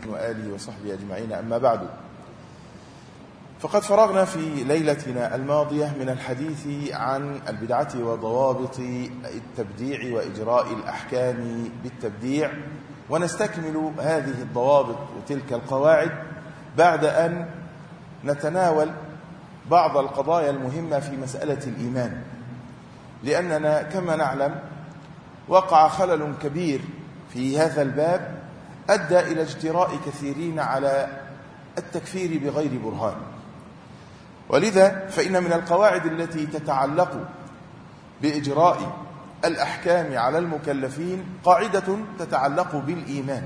وآله وصحبه أجمعين، أما بعد، فقد فرغنا في ليلتنا الماضية من الحديث عن البدعة وضوابط التبديع وإجراء الأحكام بالتبديع، ونستكمل هذه الضوابط وتلك القواعد بعد أن نتناول بعض القضايا المهمة في مسألة الإيمان، لأننا كما نعلم وقع خلل كبير في هذا الباب أدى إلى اجتراء كثيرين على التكفير بغير برهان. ولذا فإن من القواعد التي تتعلق بإجراء الأحكام على المكلفين قاعدة تتعلق بالإيمان،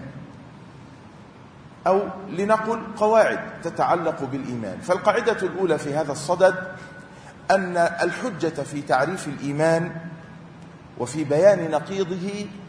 أو لنقل قواعد تتعلق بالإيمان. فالقاعدة الأولى في هذا الصدد أن الحجة في تعريف الإيمان وفي بيان نقيضه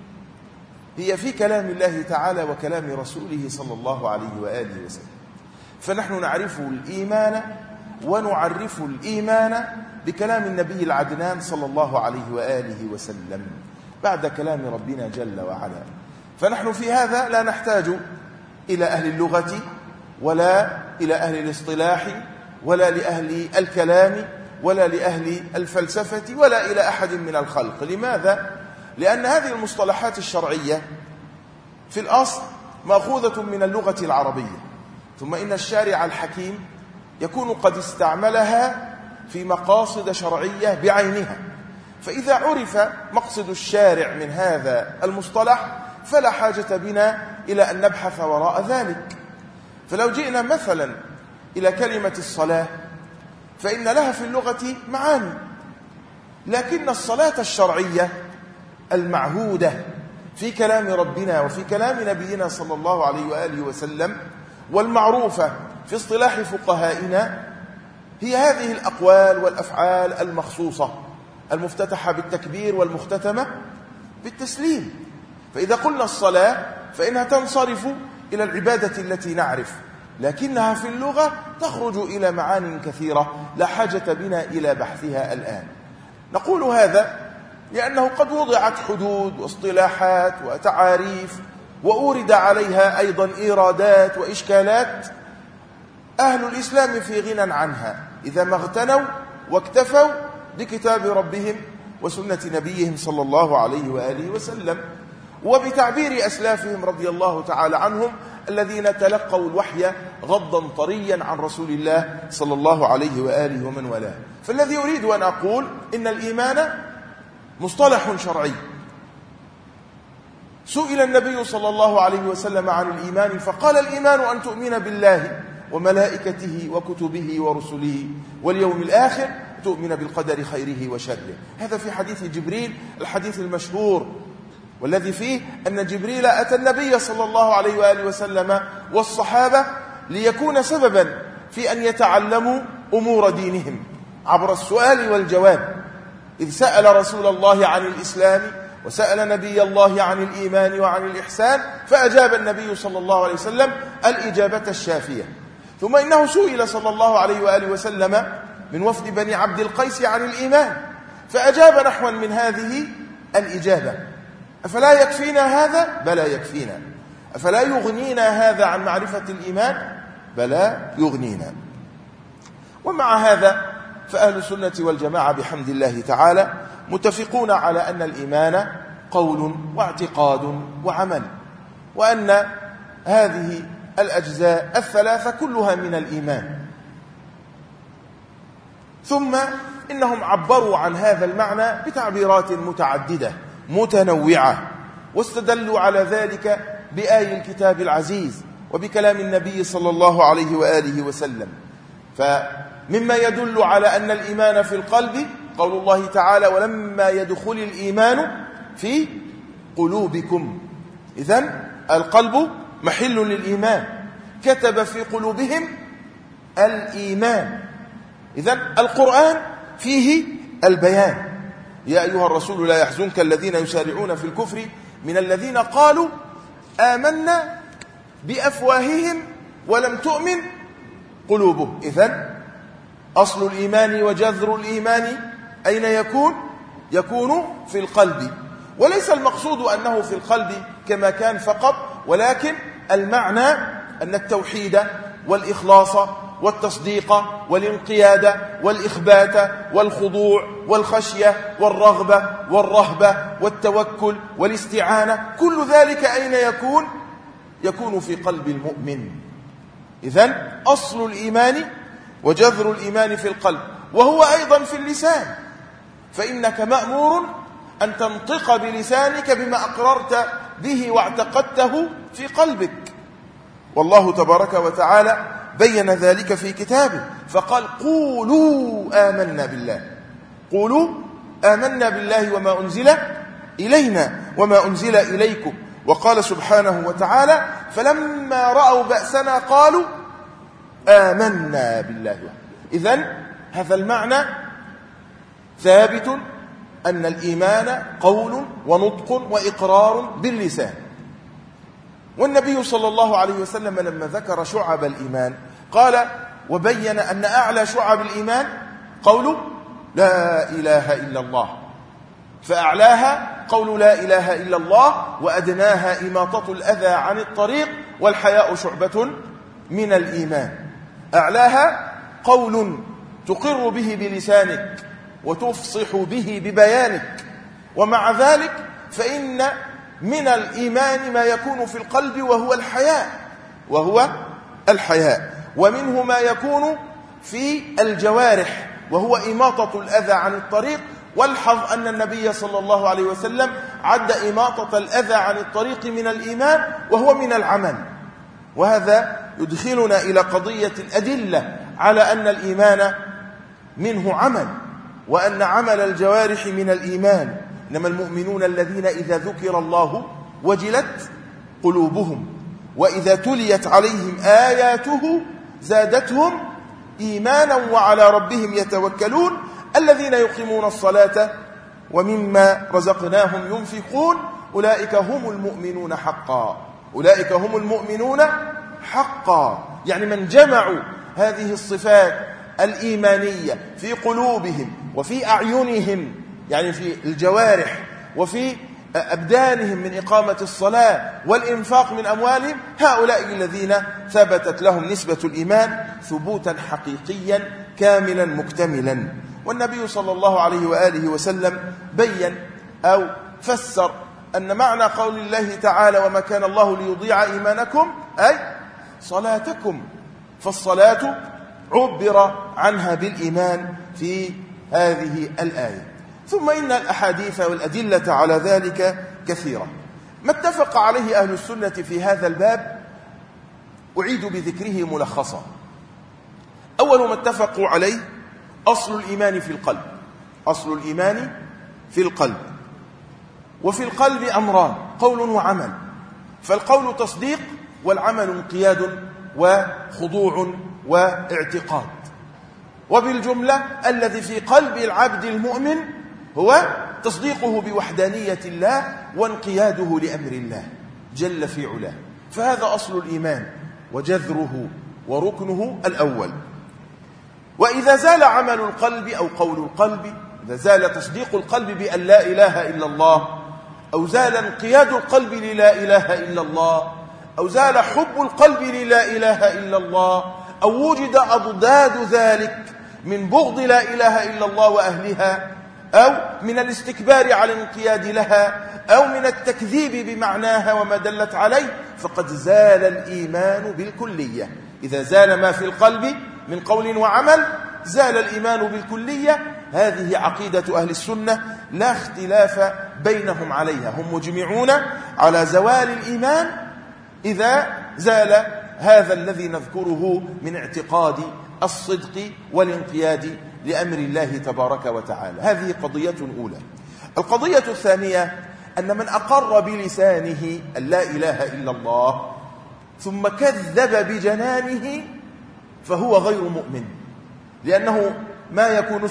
هي في كلام الله تعالى وكلام رسوله صلى الله عليه وآله وسلم. فنحن نعرف الإيمان ونعرف الإيمان بكلام النبي العدنان صلى الله عليه وآله وسلم بعد كلام ربنا جل وعلا. فنحن في هذا لا نحتاج إلى أهل اللغة ولا إلى أهل الاصطلاح ولا لأهل الكلام ولا لأهل الفلسفة ولا إلى أحد من الخلق. لماذا؟ لأن هذه المصطلحات الشرعية في الأصل مأخوذة من اللغة العربية، ثم إن الشارع الحكيم يكون قد استعملها في مقاصد شرعية بعينها. فإذا عرف مقصد الشارع من هذا المصطلح فلا حاجة بنا إلى أن نبحث وراء ذلك. فلو جئنا مثلا إلى كلمة الصلاة فإن لها في اللغة معاني، لكن الصلاة الشرعية المعهودة في كلام ربنا وفي كلام نبينا صلى الله عليه وآله وسلم والمعروفة في اصطلاح فقهائنا هي هذه الأقوال والأفعال المخصوصة المفتتحة بالتكبير والمختتمة بالتسليم. فإذا قلنا الصلاة فإنها تنصرف إلى العبادة التي نعرف، لكنها في اللغة تخرج إلى معان كثيرة لا حاجة بنا إلى بحثها الآن. نقول هذا لأنه قد وضعت حدود واصطلاحات وتعاريف وأورد عليها أيضا إيرادات وإشكالات أهل الإسلام في غنى عنها إذا ما اغتنوا واكتفوا بكتاب ربهم وسنة نبيهم صلى الله عليه وآله وسلم وبتعبير أسلافهم رضي الله تعالى عنهم الذين تلقوا الوحي غضا طريا عن رسول الله صلى الله عليه وآله ومن والاه. فالذي أريد أن أقول إن الإيمان مصطلح شرعي. سئل النبي صلى الله عليه وسلم عن الإيمان فقال: الإيمان أن تؤمن بالله وملائكته وكتبه ورسله واليوم الآخر، تؤمن بالقدر خيره وشره. هذا في حديث جبريل، الحديث المشهور والذي فيه أن جبريل أتى النبي صلى الله عليه وآله وسلم والصحابة ليكون سببا في أن يتعلموا أمور دينهم عبر السؤال والجواب، إذ سأل رسول الله عن الإسلام وسأل نبي الله عن الإيمان وعن الإحسان، فأجاب النبي صلى الله عليه وسلم الإجابة الشافية. ثم إنه سئل صلى الله عليه وآله وسلم من وفد بني عبد القيس عن الإيمان فأجاب نحوا من هذه الإجابة. أفلا يكفينا هذا؟ بلى يكفينا. أفلا يغنينا هذا عن معرفة الإيمان؟ بلى يغنينا. ومع هذا فأهل السنة والجماعة بحمد الله تعالى متفقون على أن الإيمان قول واعتقاد وعمل، وأن هذه الأجزاء الثلاثة كلها من الإيمان. ثم إنهم عبروا عن هذا المعنى بتعبيرات متعددة متنوعة، واستدلوا على ذلك بآي الكتاب العزيز وبكلام النبي صلى الله عليه وآله وسلم. فمما يدل على أن الإيمان في القلب قول الله تعالى: ولما يدخل الإيمان في قلوبكم. إذن القلب محل للإيمان، كتب في قلوبهم الإيمان. إذن القرآن فيه البيان: يا أيها الرسول لا يحزنك الذين يسارعون في الكفر من الذين قالوا آمنا بأفواههم ولم تؤمن قلوبهم. إذن أصل الإيمان وجذر الإيمان أين يكون؟ يكون في القلب، وليس المقصود أنه في القلب كما كان فقط، ولكن المعنى أن التوحيد والإخلاص والتصديق والانقياد والإخبات والخضوع والخشية والرغبة والرهبة والتوكل والاستعانة، كل ذلك أين يكون؟ يكون في قلب المؤمن. إذن أصل الإيمان وجذر الإيمان في القلب، وهو أيضا في اللسان، فإنك مأمور أن تنطق بلسانك بما أقررت به واعتقدته في قلبك. والله تبارك وتعالى بين ذلك في كتابه فقال: قولوا آمنا بالله، قولوا آمنا بالله وما أنزل إلينا وما أنزل إليكم. وقال سبحانه وتعالى: فلما رأوا بأسنا قالوا آمنا بالله. إذن هذا المعنى ثابت، أن الإيمان قول ونطق وإقرار باللسان. والنبي صلى الله عليه وسلم لما ذكر شعب الإيمان قال وبين أن أعلى شعب الإيمان قول لا إله إلا الله، فأعلاها قول لا إله إلا الله، وأدناها إماطة الأذى عن الطريق، والحياء شعبة من الإيمان. أعلاها قول تقر به بلسانك وتفصح به ببيانك، ومع ذلك فإن من الإيمان ما يكون في القلب وهو الحياء، ومنه ما يكون في الجوارح وهو إماطة الأذى عن الطريق. والحظ أن النبي صلى الله عليه وسلم عد إماطة الأذى عن الطريق من الإيمان وهو من العمل. وهذا يدخلنا إلى قضية الأدلة على أن الإيمان منه عمل، وأن عمل الجوارح من الإيمان. إنما المؤمنون الذين إذا ذكر الله وجلت قلوبهم وإذا تليت عليهم آياته زادتهم إيمانا وعلى ربهم يتوكلون الذين يقيمون الصلاة ومما رزقناهم ينفقون أولئك هم المؤمنون حقا. أولئك هم المؤمنون حقا، يعني من جمعوا هذه الصفات الإيمانية في قلوبهم وفي أعينهم، يعني في الجوارح وفي أبدانهم من إقامة الصلاة والإنفاق من أموالهم، هؤلاء الذين ثبتت لهم نسبة الإيمان ثبوتا حقيقيا كاملا مكتملا. والنبي صلى الله عليه وآله وسلم بين أو فسر أن معنى قول الله تعالى: وما كان الله ليضيع إيمانكم أي صلاتكم، فالصلاة عبر عنها بالإيمان في هذه الآية. ثم إن الأحاديث والأدلة على ذلك كثيرة. ما اتفق عليه أهل السنة في هذا الباب أعيد بذكره ملخصا. أول ما اتفقوا عليه أصل الإيمان في القلب. أصل الإيمان في القلب، وفي القلب أمران: قول وعمل. فالقول تصديق، والعمل انقياد وخضوع واعتقاد. وبالجملة الذي في قلب العبد المؤمن هو تصديقه بوحدانية الله وانقياده لأمر الله جل في علاه. فهذا أصل الإيمان وجذره وركنه الأول. وإذا زال عمل القلب أو قول القلب، إذا زال تصديق القلب بأن لا إله إلا الله، أو زال انقياد القلب للا إله إلا الله، أو زال حب القلب للا إله إلا الله، أو وجد أضداد ذلك من بغض لا إله إلا الله وأهلها، أو من الاستكبار على الانقياد لها، أو من التكذيب بمعناها وما دلت عليه، فقد زال الإيمان بالكلية. إذا زال ما في القلب من قول وعمل زال الإيمان بالكلية. هذه عقيدة أهل السنة لا اختلاف بينهم عليها، هم مجمعون على زوال الإيمان إذا زال هذا الذي نذكره من اعتقاد الصدق والانقياد لأمر الله تبارك وتعالى. هذه قضية أولى. القضية الثانية أن من أقر بلسانه أن لا إله إلا الله ثم كذب بجنانه فهو غير مؤمن، لأنه ما يكون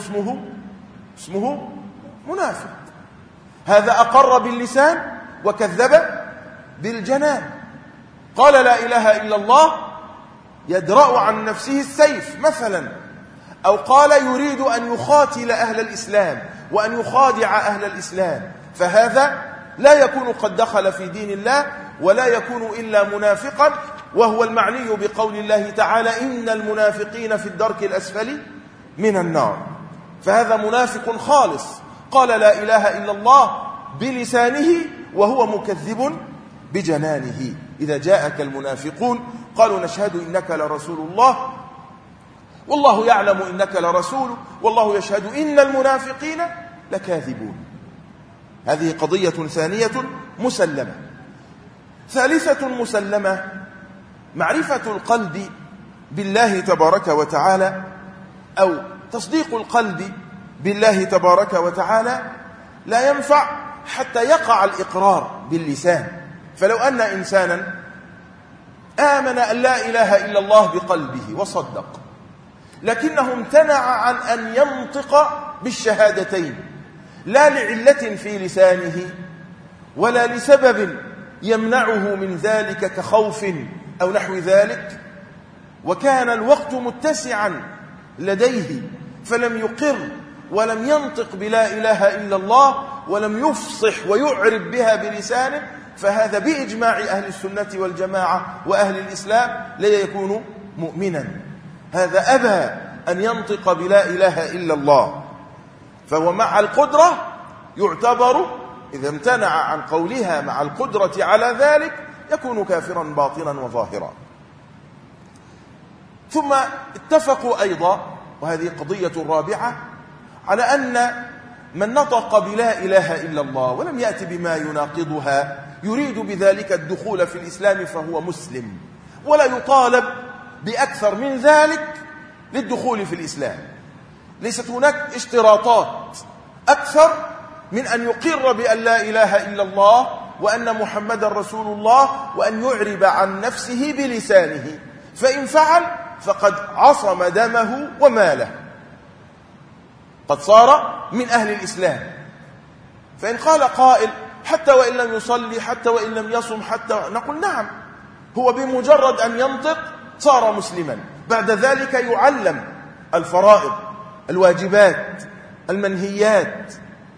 اسمه منافق. هذا أقر باللسان وكذب بالجنان، قال لا إله إلا الله يدرأ عن نفسه السيف مثلا، أو قال يريد أن يخاتل أهل الإسلام وأن يخادع أهل الإسلام، فهذا لا يكون قد دخل في دين الله ولا يكون إلا منافقا وهو المعني بقول الله تعالى إن المنافقين في الدرك الأسفل من النار. فهذا منافق خالص قال لا إله إلا الله بلسانه وهو مكذب بجنانه. إذا جاءك المنافقون قالوا نشهد إنك لرسول الله والله يعلم إنك لرسول والله يشهد إن المنافقين لكاذبون. هذه قضية ثانية مسلمة. ثالثة مسلمة معرفة القلب بالله تبارك وتعالى أو تصديق القلب بالله تبارك وتعالى لا ينفع حتى يقع الإقرار باللسان. فلو أن إنسانا آمن أن لا إله إلا الله بقلبه وصدق لكنه امتنع عن أن ينطق بالشهادتين لا لعلة في لسانه ولا لسبب يمنعه من ذلك كخوف أو نحو ذلك، وكان الوقت متسعا لديه فلم يقر ولم ينطق بلا إله إلا الله ولم يفصح ويعرب بها بلسانه، فهذا بإجماع أهل السنة والجماعة وأهل الإسلام لا يكون مؤمنا. هذا أبى أن ينطق بلا إله إلا الله، فهو مع القدرة يعتبر إذا امتنع عن قولها مع القدرة على ذلك يكون كافرا باطنا وظاهرا. ثم اتفقوا أيضا، وهذه قضية رابعة، على أن من نطق بلا إله إلا الله ولم يأتي بما يناقضها يريد بذلك الدخول في الإسلام فهو مسلم، ولا يطالب بأكثر من ذلك للدخول في الإسلام. ليست هناك اشتراطات أكثر من أن يقر بأن لا إله إلا الله وأن محمد رسول الله وأن يعرب عن نفسه بلسانه، فإن فعل فقد عصم دمه وماله، قد صار من أهل الإسلام. فإن قال قائل حتى وإن لم يصلي حتى وإن لم يصم حتى، نقول نعم، هو بمجرد أن ينطق صار مسلما، بعد ذلك يعلم الفرائض الواجبات المنهيات،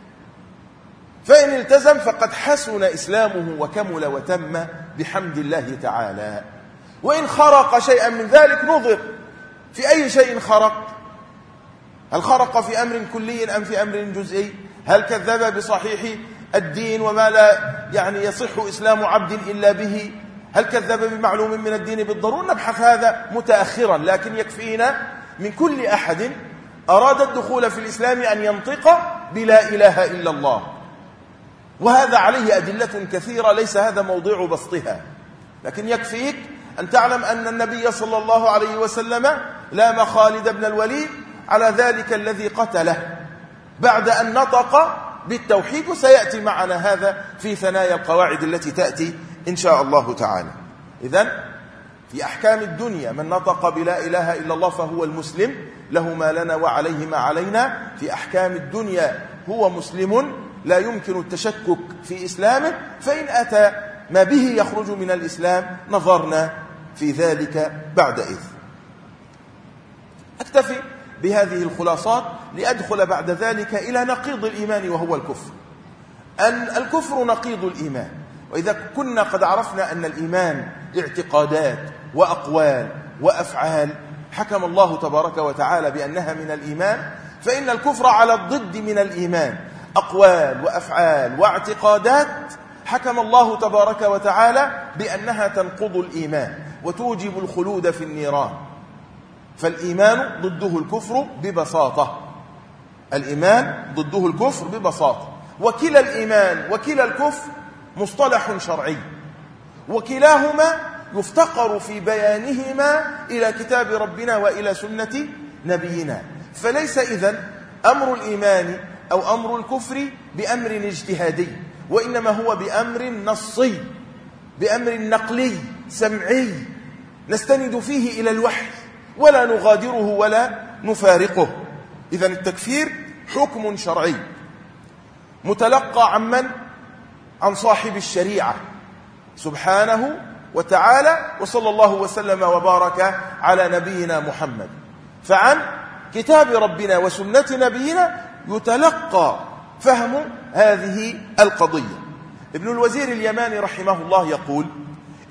فإن التزم فقد حسن إسلامه وكمل وتم بحمد الله تعالى. وإن خرق شيئا من ذلك نظر في أي شيء خرق، هل خرق في أمر كلي أم في أمر جزئي؟ هل كذب بصحيح الدين وما لا يصح إسلام عبد إلا به؟ هل كذب بمعلوم من الدين بالضرورة؟ نبحث هذا متأخرا، لكن يكفينا من كل أحد أراد الدخول في الإسلام أن ينطق بلا إله إلا الله، وهذا عليه أدلة كثيرة ليس هذا موضوع بسطها، لكن يكفيك أن تعلم أن النبي صلى الله عليه وسلم لام خالد بن الوليد على ذلك الذي قتله بعد أن نطق بالتوحيد، وسيأتي معنا هذا في ثنايا القواعد التي تأتي إن شاء الله تعالى. إذن في أحكام الدنيا من نطق بلا إله إلا الله فهو المسلم، له ما لنا وعليه ما علينا. في أحكام الدنيا هو مسلم لا يمكن التشكك في إسلامه، فإن أتى ما به يخرج من الإسلام نظرنا في ذلك بعد إذ. أكتفي بهذه الخلاصات لأدخل بعد ذلك إلى نقيض الإيمان وهو الكفر. أن الكفر نقيض الإيمان، وإذا كنا قد عرفنا أن الإيمان اعتقادات وأقوال وأفعال حكم الله تبارك وتعالى بأنها من الإيمان، فإن الكفر على الضد من الإيمان، أقوال وأفعال واعتقادات حكم الله تبارك وتعالى بأنها تنقض الإيمان وتوجب الخلود في النيران. فالإيمان ضده الكفر ببساطة، الإيمان ضده الكفر ببساطة، وكلا الإيمان وكلا الكفر مصطلح شرعي، وكلاهما يفتقر في بيانهما إلى كتاب ربنا وإلى سنة نبينا. فليس إذن أمر الإيمان أو أمر الكفر بأمر اجتهادي، وإنما هو بأمر نصي، بأمر نقلي سمعي نستند فيه إلى الوحي ولا نغادره ولا نفارقه. إذن التكفير حكم شرعي متلقى عمن؟ عن صاحب الشريعة سبحانه وتعالى، وصلى الله وسلم وبارك على نبينا محمد. فعن كتاب ربنا وسنة نبينا يتلقى فهم هذه القضية. ابن الوزير اليماني رحمه الله يقول: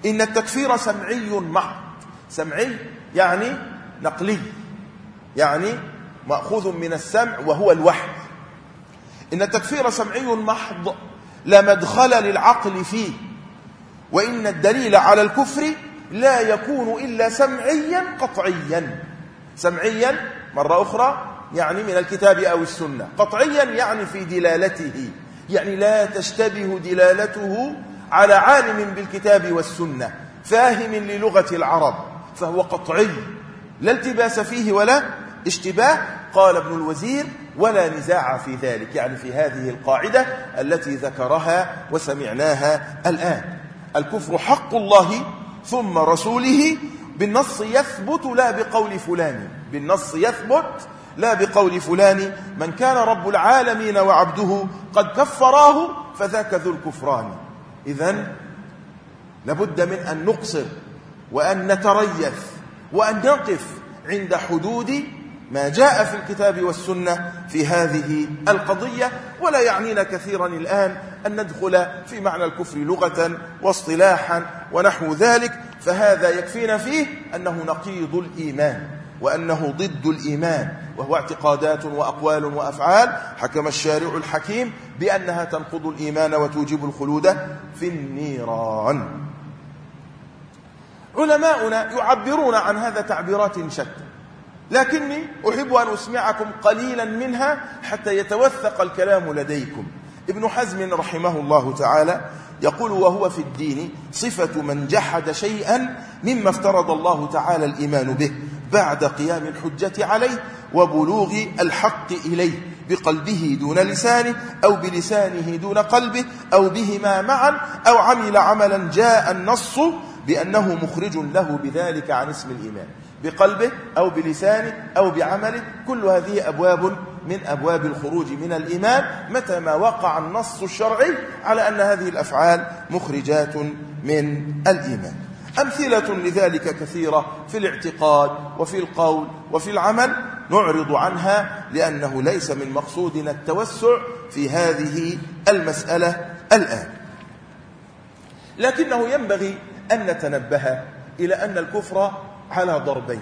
إن التكفير سمعي محض. سمعي يعني نقلي، يعني مأخوذ من السمع وهو الوحي. إن التكفير سمعي محض لا مدخل للعقل فيه، وإن الدليل على الكفر لا يكون إلا سمعيا قطعيا. سمعيا مرة أخرى يعني من الكتاب أو السنة، قطعيا يعني في دلالته، يعني لا تشتبه دلالته على عالم بالكتاب والسنة فاهم للغة العرب، فهو قطعي لا التباس فيه ولا اشتباه. قال ابن الوزير: ولا نزاع في ذلك، يعني في هذه القاعدة التي ذكرها وسمعناها الآن. الكفر حق الله ثم رسوله بالنص يثبت لا بقول فلان، بالنص يثبت لا بقول فلان. من كان رب العالمين وعبده قد كفراه فذاك ذو الكفران. إذن لابد من أن نقصر وأن نتريث وأن نقف عند حدود ما جاء في الكتاب والسنة في هذه القضية. ولا يعنينا كثيرا الآن أن ندخل في معنى الكفر لغة واصطلاحا ونحو ذلك، فهذا يكفينا فيه أنه نقيض الإيمان وأنه ضد الإيمان، وهو اعتقادات وأقوال وأفعال حكم الشارع الحكيم بأنها تنقض الإيمان وتوجب الخلود في النيران. علماؤنا يعبرون عن هذا تعبيرات شتى، لكني أحب أن أسمعكم قليلا منها حتى يتوثق الكلام لديكم. ابن حزم رحمه الله تعالى يقول: وهو في الدين صفة من جحد شيئا مما افترض الله تعالى الإيمان به بعد قيام الحجة عليه وبلوغ الحق إليه بقلبه دون لسانه، أو بلسانه دون قلبه، أو بهما معا، أو عمل عملا جاء النص بأنه مخرج له بذلك عن اسم الإيمان، بقلبه أو بلسانه أو بعمله. كل هذه أبواب من أبواب الخروج من الإيمان متى ما وقع النص الشرعي على أن هذه الأفعال مخرجات من الإيمان. أمثلة لذلك كثيرة في الاعتقاد وفي القول وفي العمل، نعرض عنها لأنه ليس من مقصودنا التوسع في هذه المسألة الآن. لكنه ينبغي أن نتنبه إلى أن الكفر على ضربين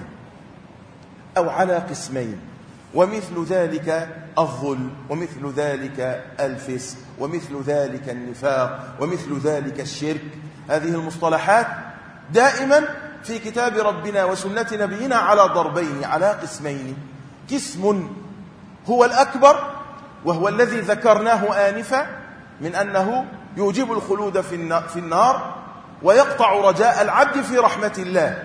أو على قسمين، ومثل ذلك الظلم، ومثل ذلك الفسق، ومثل ذلك النفاق، ومثل ذلك الشرك. هذه المصطلحات دائما في كتاب ربنا وسنة نبينا على ضربين، على قسمين. قسم هو الأكبر وهو الذي ذكرناه آنفا من أنه يوجب الخلود في النار ويقطع رجاء العبد في رحمة الله.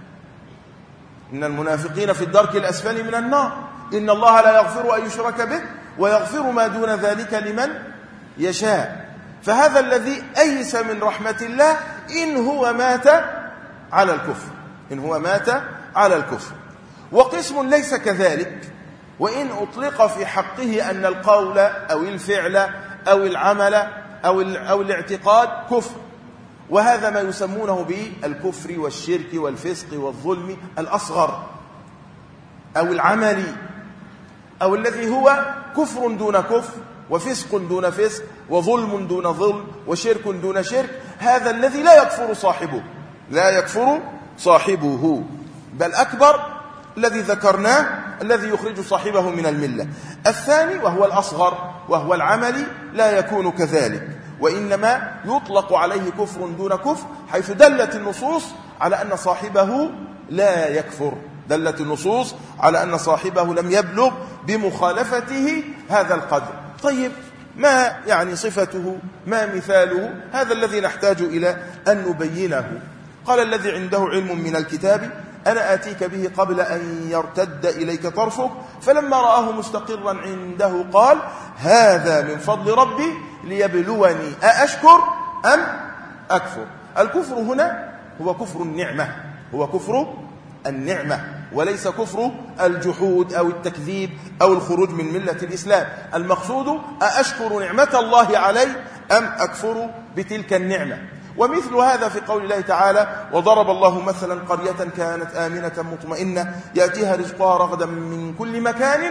إن المنافقين في الدرك الأسفل من النار، إن الله لا يغفر أن يشرك به ويغفر ما دون ذلك لمن يشاء. فهذا الذي أيس من رحمة الله إن هو مات على الكفر، إن هو مات على الكفر. وقسم ليس كذلك، وإن أطلق في حقه أن القول أو الفعل أو العمل أو الاعتقاد كفر، وهذا ما يسمونه بالكفر والشرك والفسق والظلم الأصغر أو العملي، أو الذي هو كفر دون كفر وفسق دون فسق وظلم دون ظلم وشرك دون شرك. هذا الذي لا يكفر صاحبه، لا يكفر صاحبه، بل أكبر الذي ذكرناه الذي يخرج صاحبه من الملة. الثاني وهو الأصغر وهو العملي لا يكون كذلك، وإنما يطلق عليه كفر دون كفر، حيث دلت النصوص على أن صاحبه لا يكفر، دلت النصوص على أن صاحبه لم يبلغ بمخالفته هذا القدر. طيب، ما يعني صفته؟ ما مثاله؟ هذا الذي نحتاج إلى أن نبينه. قال الذي عنده علم من الكتاب: أنا آتيك به قبل أن يرتد إليك طرفك، فلما رآه مستقرا عنده قال: هذا من فضل ربي ليبلوني أأشكر أم أكفر. الكفر هنا هو كفر النعمة، هو كفر النعمة، وليس كفر الجحود أو التكذيب أو الخروج من ملة الإسلام. المقصود أأشكر نعمة الله علي أم أكفر بتلك النعمة. ومثل هذا في قول الله تعالى: وضرب الله مثلا قرية كانت آمنة مطمئنة يأتيها رزقها رغدا من كل مكان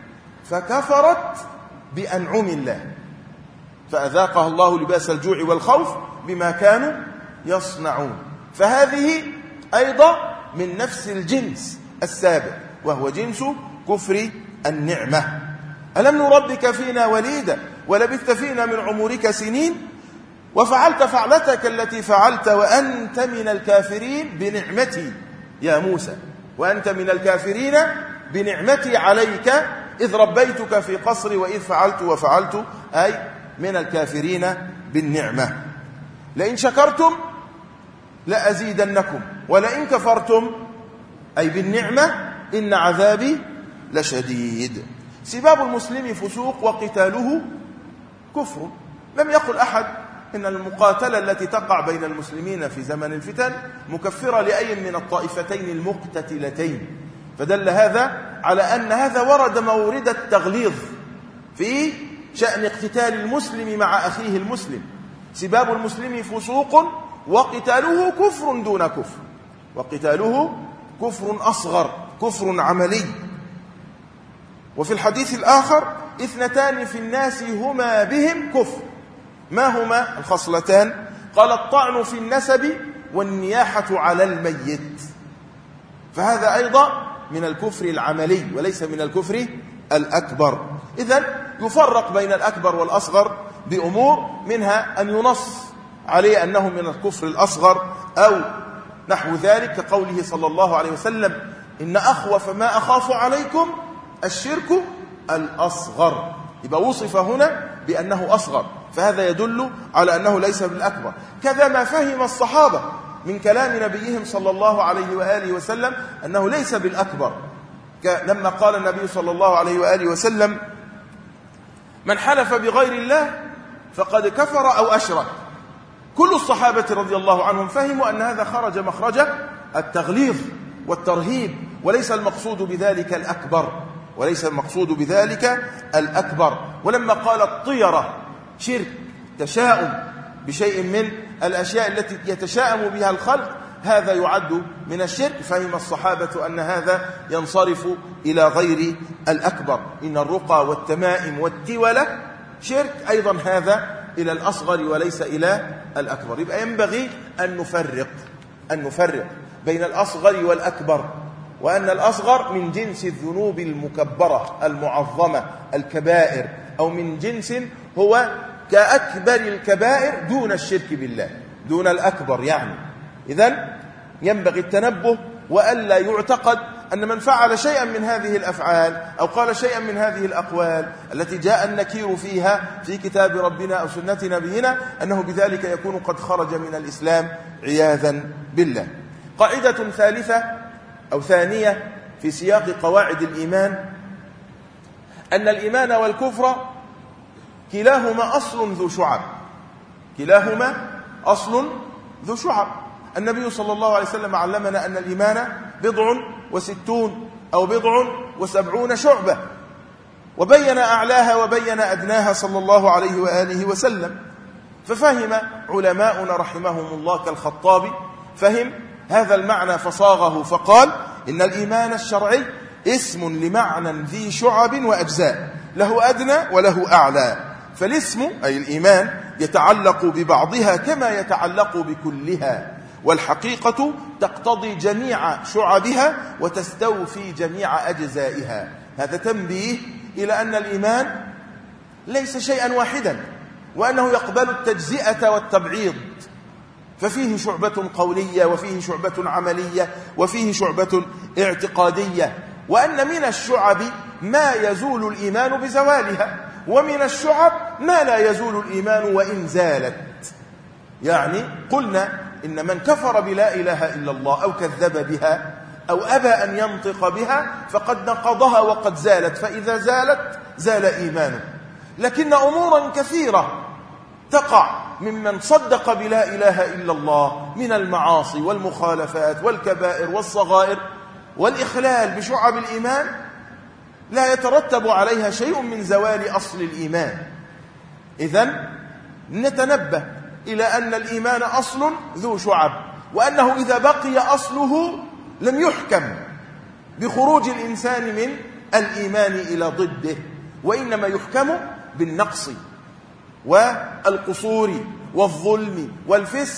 فكفرت بأنعم الله فأذاقها الله لباس الجوع والخوف بما كانوا يصنعون. فهذه أيضا من نفس الجنس السابق، وهو جنس كفر النعمة. ألم نربك فينا وليدا ولبثت فينا من عمرك سنين وفعلت فعلتك التي فعلت وأنت من الكافرين بنعمتي يا موسى، وأنت من الكافرين بنعمتي عليك إذ ربيتك في قصري وإذ فعلت وفعلت، أي من الكافرين بالنعمة. لئن شكرتم لأزيدنكم ولئن كفرتم أي بالنعمة إن عذابي لشديد. سباب المسلم فسوق وقتاله كفر. لم يقل أحد إن المقاتلة التي تقع بين المسلمين في زمن الفتن مكفرة لأي من الطائفتين المقتتلتين، فدل هذا على أن هذا ورد مورد التغليظ في شأن اقتتال المسلم مع أخيه المسلم. سباب المسلم فسوق وقتاله كفر دون كفر، وقتاله كفر أصغر، كفر عملي. وفي الحديث الآخر: اثنتان في الناس هما بهم كفر. ما هما الخصلتان؟ قال: الطعن في النسب والنياحة على الميت. فهذا أيضا من الكفر العملي وليس من الكفر الأكبر. إذن يفرق بين الأكبر والأصغر بأمور، منها أن ينص عليه أنه من الكفر الأصغر أو نحو ذلك، كقوله صلى الله عليه وسلم: إن أخوف ما أخاف عليكم الشرك الأصغر. يبقى وصف هنا بأنه أصغر، فهذا يدل على أنه ليس بالأكبر. كذا ما فهم الصحابة من كلام نبيهم صلى الله عليه وآله وسلم أنه ليس بالأكبر، لما قال النبي صلى الله عليه وآله وسلم: من حلف بغير الله فقد كفر أو أشرك. كل الصحابة رضي الله عنهم فهموا أن هذا خرج مخرج التغليظ والترهيب، وليس المقصود بذلك الأكبر، وليس المقصود بذلك الأكبر. ولما قال الطيرة شرك، تشاؤم بشيء من الأشياء التي يتشاءم بها الخلق، هذا يعد من الشرك، فهم الصحابة أن هذا ينصرف إلى غير الأكبر. إن الرقى والتمائم والتولة شرك، أيضا هذا إلى الأصغر وليس إلى الأكبر. يبقى ينبغي أن نفرق بين الأصغر والأكبر، وأن الأصغر من جنس الذنوب المكبرة المعظمة الكبائر، أو من جنس هو كأكبر الكبائر دون الشرك بالله، دون الأكبر يعني. إذن ينبغي التنبه، وألا يعتقد أن من فعل شيئا من هذه الأفعال أو قال شيئا من هذه الأقوال التي جاء النكير فيها في كتاب ربنا أو سنة نبينا أنه بذلك يكون قد خرج من الإسلام عياذا بالله. قاعدة ثالثة أو ثانية في سياق قواعد الإيمان: أن الإيمان والكفر كلاهما أصل ذو شعب، كلاهما أصل ذو شعب. النبي صلى الله عليه وسلم علمنا أن الإيمان 60 أو 70 شعبة، وبين أعلاها وبين أدناها صلى الله عليه وآله وسلم. ففهم علماؤنا رحمهم الله كالخطابي فهم هذا المعنى فصاغه فقال: إن الإيمان الشرعي اسم لمعنى ذي شعب وأجزاء، له أدنى وله أعلى، فالاسم أي الإيمان يتعلق ببعضها كما يتعلق بكلها، والحقيقة تقتضي جميع شعبها وتستوفي جميع أجزائها. هذا تنبيه إلى أن الإيمان ليس شيئا واحدا، وأنه يقبل التجزئة والتبعيض، ففيه شعبة قولية وفيه شعبة عملية وفيه شعبة اعتقادية، وأن من الشعب ما يزول الإيمان بزوالها، ومن الشعب ما لا يزول الإيمان وإن زالت. يعني قلنا إن من كفر بلا إله إلا الله أو كذب بها أو أبى أن ينطق بها فقد نقضها وقد زالت، فإذا زالت زال إيمانه. لكن أمورا كثيرة تقع ممن صدق بلا إله إلا الله من المعاصي والمخالفات والكبائر والصغائر والإخلال بشعب الإيمان لا يترتب عليها شيء من زوال أصل الإيمان. إذن نتنبه إلى أن الإيمان أصل ذو شعب، وأنه إذا بقي أصله لم يحكم بخروج الإنسان من الإيمان إلى ضده، وإنما يحكم بالنقص والقصور والظلم والفسق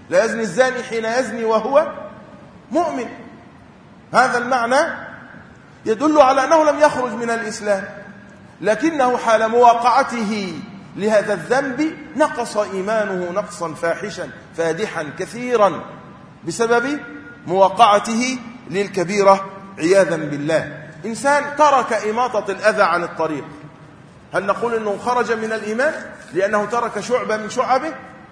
لا يزني الزاني حين يزني وهو مؤمن. هذا المعنى يدل على أنه لم يخرج من الإسلام، لكنه حال مواقعته لهذا الذنب نقص إيمانه نقصا فاحشا فادحا كثيرا بسبب مواقعته للكبيرة عياذا بالله. إنسان ترك إماطة الأذى عن الطريق، هل نقول أنه خرج من الإيمان لأنه ترك شعبة من شعبه؟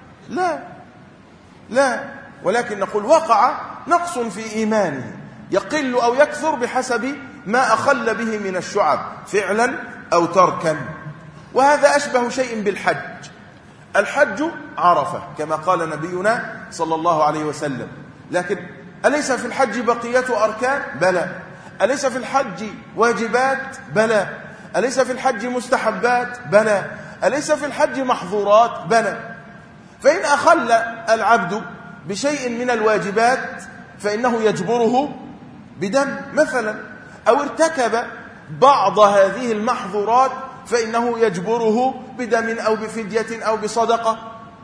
لا، ولكن نقول وقع نقص في إيمانه يقل أو يكثر بحسب ما أخل به من الشعب فعلا أو تركا. وهذا أشبه شيء بالحج. الحج عرفة كما قال نبينا صلى الله عليه وسلم، لكن أليس في الحج بقية أركان؟ بلى. أليس في الحج واجبات؟ بلى. أليس في الحج مستحبات؟ بلى. أليس في الحج محظورات؟ بلى. فإن أخل العبد بشيء من الواجبات فإنه يجبره بدم مثلا، أو ارتكب بعض هذه المحظورات فإنه يجبره بدم أو بفدية أو بصدقة.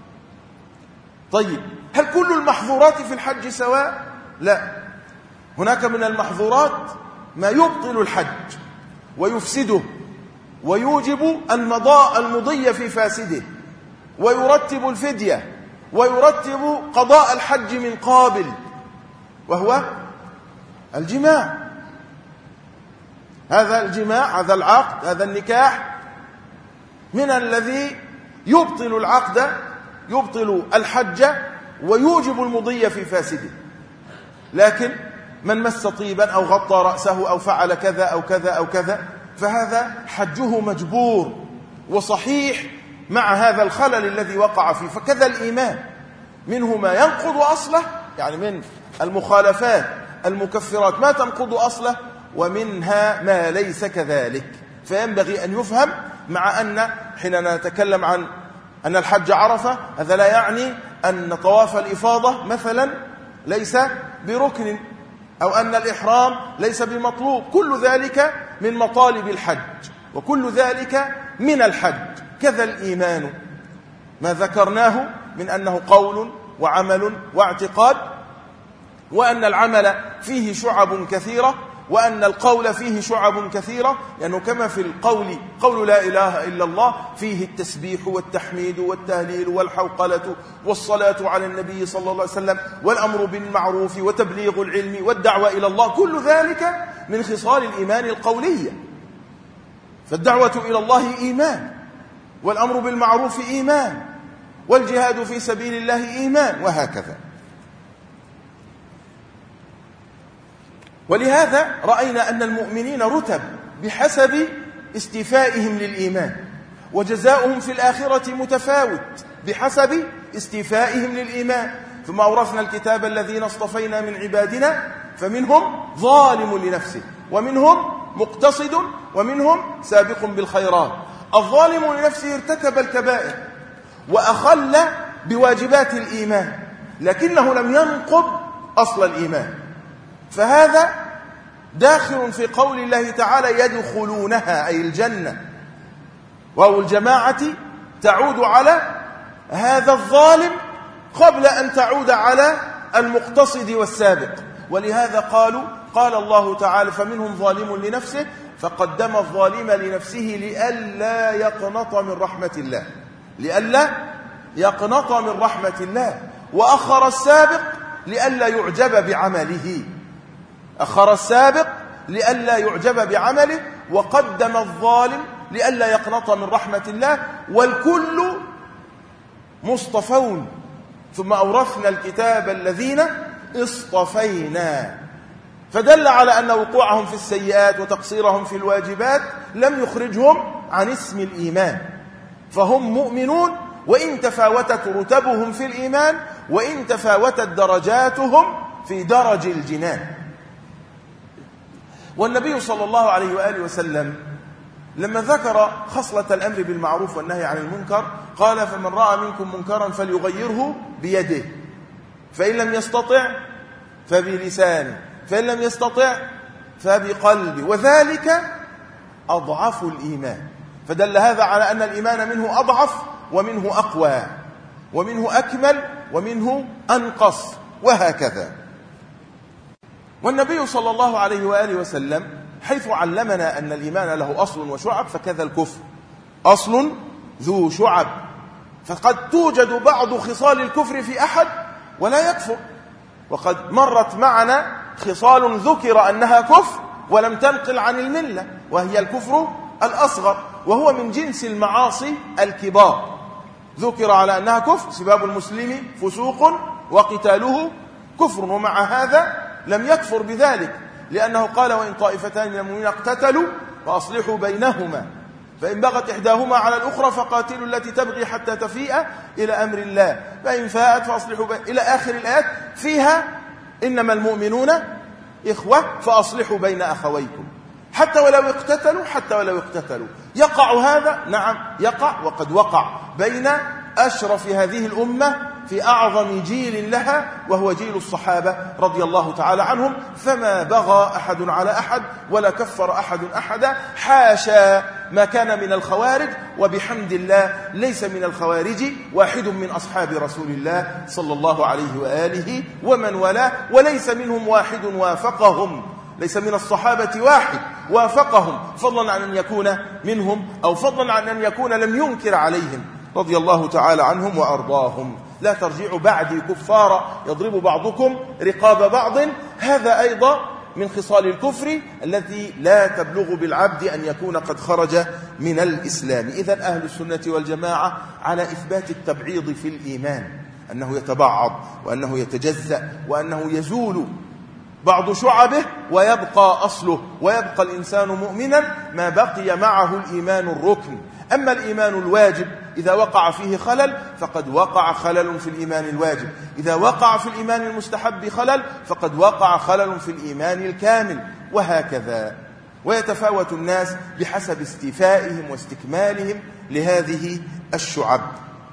طيب، هل كل المحظورات في الحج سواء؟ لا، هناك من المحظورات ما يبطل الحج ويفسده ويوجب المضي في فاسده، ويرتب الفدية ويرتب قضاء الحج من قابل، وهو الجماع. هذا الجماع، هذا العقد، هذا النكاح من الذي يبطل العقد، يبطل الحج ويوجب المضي في فاسده. لكن من مس طيبا أو غطى رأسه أو فعل كذا أو كذا أو كذا فهذا حجه مجبور وصحيح مع هذا الخلل الذي وقع فيه. فكذا الإيمان، منه ما ينقض أصله، يعني من المخالفات المكفرات ما تنقض أصله، ومنها ما ليس كذلك. فينبغي أن يفهم، مع أن حين نتكلم عن أن الحج عرفة هذا لا يعني أن طواف الإفاضة مثلا ليس بركن، أو أن الإحرام ليس بمطلوب. كل ذلك من مطالب الحج، وكل ذلك من الحج. كذا الإيمان، ما ذكرناه من أنه قول وعمل واعتقاد، وأن العمل فيه شعب كثيرة، وأن القول فيه شعب كثيرة، لأنه كما في القول قول لا إله إلا الله فيه التسبيح والتحميد والتهليل والحوقلة والصلاة على النبي صلى الله عليه وسلم والأمر بالمعروف وتبليغ العلم والدعوة إلى الله. كل ذلك من خصال الإيمان القولية. فالدعوة إلى الله إيمان، والأمر بالمعروف إيمان، والجهاد في سبيل الله إيمان، وهكذا. ولهذا رأينا أن المؤمنين رتب بحسب استيفائهم للإيمان، وجزاؤهم في الآخرة متفاوت بحسب استيفائهم للإيمان. ثم أورثنا الكتاب الذين اصطفينا من عبادنا فمنهم ظالم لنفسه ومنهم مقتصد ومنهم سابق بالخيرات. الظالم لنفسه ارتكب الكبائر وأخل بواجبات الإيمان، لكنه لم ينقض أصل الإيمان، فهذا داخل في قول الله تعالى يدخلونها، أي الجنة. وهو الجماعة تعود على هذا الظالم قبل أن تعود على المقتصد والسابق. ولهذا قال الله تعالى فمنهم ظالم لنفسه، فقدم الظالم لنفسه لئلا يقنط من رحمة الله، لئلا يقنط من رحمة الله، وأخر السابق لئلا يعجب بعمله، أخر السابق لئلا يعجب بعمله، وقدم الظالم لئلا يقنط من رحمة الله. والكل مصطفون. ثم أورثنا الكتاب الذين اصطفينا، فدل على أن وقوعهم في السيئات وتقصيرهم في الواجبات لم يخرجهم عن اسم الإيمان، فهم مؤمنون، وإن تفاوتت رتبهم في الإيمان، وإن تفاوتت درجاتهم في درج الجنان. والنبي صلى الله عليه وآله وسلم لما ذكر خصلة الأمر بالمعروف والنهي عن المنكر قال فمن رأى منكم منكرا فليغيره بيده، فإن لم يستطع فبلسانه، فإن لم يستطع فبقلبه، وذلك أضعف الإيمان. فدل هذا على أن الإيمان منه أضعف ومنه أقوى ومنه أكمل ومنه أنقص، وهكذا. والنبي صلى الله عليه وآله وسلم حيث علمنا أن الإيمان له أصل وشعب، فكذا الكفر أصل ذو شعب، فقد توجد بعض خصال الكفر في أحد ولا يكفر. وقد مرت معنا خصال ذكر أنها كفر ولم تنقل عن الملة، وهي الكفر الأصغر، وهو من جنس المعاصي الكبار. ذكر على أنها كفر: سباب المسلم فسوق وقتاله كفر، ومع هذا لم يكفر بذلك، لأنه قال: وإن طائفتان من المؤمنين اقتتلوا فأصلحوا بينهما، فإن بغت إحداهما على الأخرى فقاتلوا التي تبغي حتى تفيء إلى أمر الله، فإن فاءت فأصلحوا إلى آخر الآيات فيها إنما المؤمنون إخوة فأصلحوا بين أخويكم حتى ولو اقتتلوا. يقع هذا؟ نعم يقع، وقد وقع بين أشرف هذه الأمة في أعظم جيل لها، وهو جيل الصحابة رضي الله تعالى عنهم، فما بغى أحد على أحد ولا كفر أحد أحدا، حاشا ما كان من الخوارج. وبحمد الله ليس من الخوارج واحد من أصحاب رسول الله صلى الله عليه وآله ومن والاه، وليس منهم واحد وافقهم، ليس من الصحابة واحد وافقهم، فضلا عن أن يكون منهم، أو فضلا عن أن يكون لم ينكر عليهم رضي الله تعالى عنهم وأرضاهم. لا ترجعوا بعدي كفارا يضرب بعضكم رقاب بعض، هذا أيضا من خصال الكفر التي لا تبلغ بالعبد أن يكون قد خرج من الإسلام. إذن أهل السنة والجماعة على إثبات التبعيض في الإيمان، أنه يتبعض وأنه يتجزأ وأنه يزول بعض شعبه ويبقى أصله، ويبقى الإنسان مؤمنا ما بقي معه الإيمان الركن. أما الإيمان الواجب إذا وقع فيه خلل فقد وقع خلل في الإيمان الواجب، إذا وقع في الإيمان المستحب خلل فقد وقع خلل في الإيمان الكامل، وهكذا. ويتفاوت الناس بحسب استيفائهم واستكمالهم لهذه الشعب.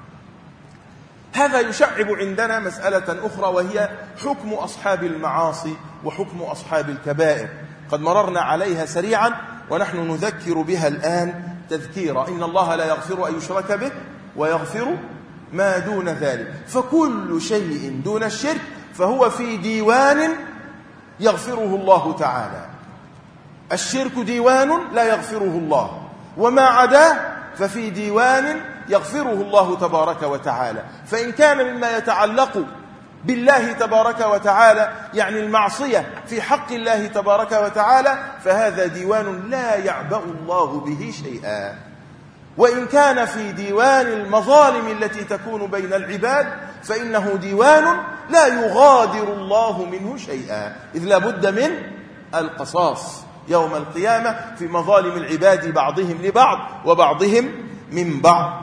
هذا يشعب عندنا مسألة أخرى، وهي حكم أصحاب المعاصي وحكم أصحاب الكبائر. قد مررنا عليها سريعا ونحن نذكر بها الآن تذكيرا. إن الله لا يغفر أن يشرك به ويغفر ما دون ذلك، فكل شيء دون الشرك فهو في ديوان يغفره الله تعالى. الشرك ديوان لا يغفره الله، وما عداه ففي ديوان يغفره الله تبارك وتعالى. فإن كان مما يتعلق بالله تبارك وتعالى، يعني المعصية في حق الله تبارك وتعالى، فهذا ديوان لا يعبأ الله به شيئا. وإن كان في ديوان المظالم التي تكون بين العباد فإنه ديوان لا يغادر الله منه شيئا، إذ لا بد من القصاص يوم القيامة في مظالم العباد بعضهم لبعض وبعضهم من بعض.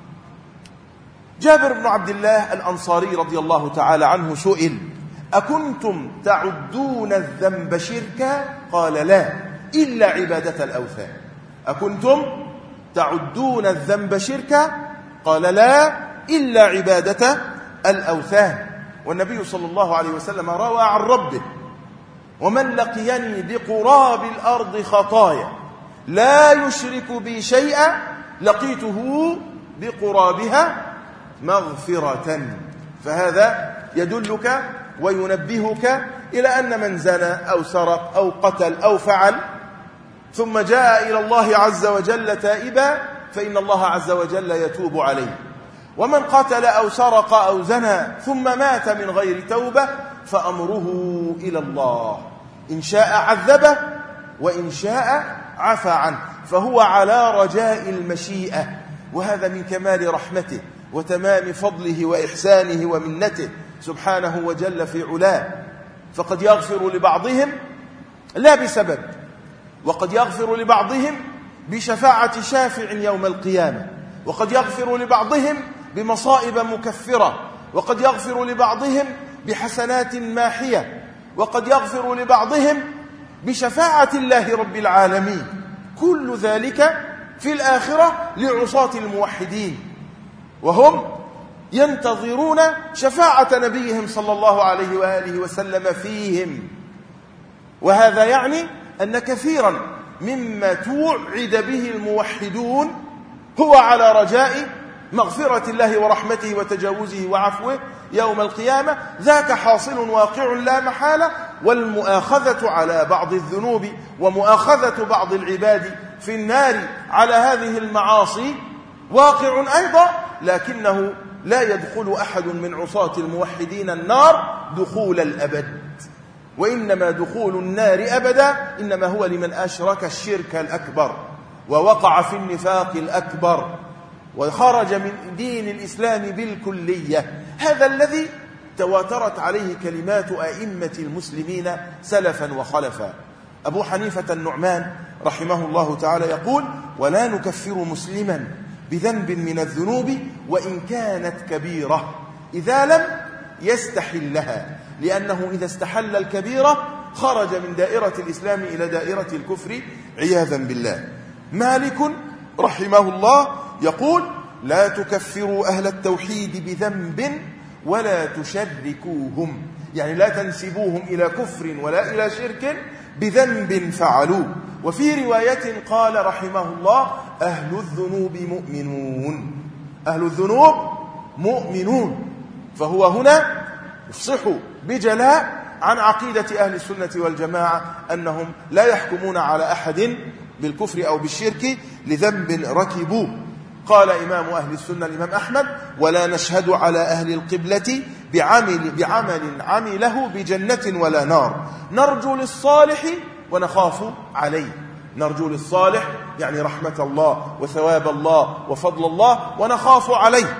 جابر بن عبد الله الأنصاري رضي الله تعالى عنه سئل: أكنتم تعدون الذنب شركا؟ قال: لا، إلا عبادة الأوثان. أكنتم تعدون الذنب شركا؟ قال: لا، إلا عبادة الأوثان. والنبي صلى الله عليه وسلم روى عن ربه: ومن لقيني بقراب الأرض خطايا لا يشرك بي شيئا لقيته بقرابها مغفرة. فهذا يدلك وينبهك إلى أن من زنى أو سرق أو قتل أو فعل ثم جاء إلى الله عز وجل تائبا فإن الله عز وجل يتوب عليه، ومن قتل أو سرق أو زنى ثم مات من غير توبة فأمره إلى الله، إن شاء عذبه وإن شاء عفى عنه، فهو على رجاء المشيئة. وهذا من كمال رحمته وتمام فضله وإحسانه ومنته سبحانه وجل في علاه. فقد يغفر لبعضهم لا بسبب، وقد يغفر لبعضهم بشفاعة شافع يوم القيامة، وقد يغفر لبعضهم بمصائب مكفرة، وقد يغفر لبعضهم بحسنات ماحية، وقد يغفر لبعضهم بشفاعة الله رب العالمين. كل ذلك في الآخرة لعصاة الموحدين، وهم ينتظرون شفاعة نبيهم صلى الله عليه وآله وسلم فيهم. وهذا يعني أن كثيرا مما توعد به الموحدون هو على رجاء مغفرة الله ورحمته وتجاوزه وعفوه يوم القيامة، ذاك حاصل واقع لا محالة. والمؤاخذة على بعض الذنوب ومؤاخذة بعض العباد في النار على هذه المعاصي واقع أيضا، لكنه لا يدخل أحد من عصاة الموحدين النار دخول الأبد، وإنما دخول النار أبدا إنما هو لمن أشرك الشرك الأكبر ووقع في النفاق الأكبر وخرج من دين الإسلام بالكلية. هذا الذي تواترت عليه كلمات أئمة المسلمين سلفا وخلفا. أبو حنيفة النعمان رحمه الله تعالى يقول: ولا نكفر مسلما بذنب من الذنوب وإن كانت كبيرة إذا لم يستحلها، لأنه إذا استحل الكبيرة خرج من دائرة الإسلام إلى دائرة الكفر عياذا بالله. مالك رحمه الله يقول: لا تكفروا أهل التوحيد بذنب ولا تشركوهم، يعني لا تنسبوهم إلى كفر ولا إلى شرك بذنب فعلوه. وفي رواية قال رحمه الله: أهل الذنوب مؤمنون، أهل الذنوب مؤمنون. فهو هنا يفصح بجلاء عن عقيدة أهل السنة والجماعة أنهم لا يحكمون على أحد بالكفر أو بالشرك لذنب ركبوه. قال إمام أهل السنة الإمام أحمد: ولا نشهد على أهل القبلة بعمل عمله بجنة ولا نار، نرجو للصالح ونخاف عليه. نرجو للصالح يعني رحمة الله وثواب الله وفضل الله، ونخاف عليه.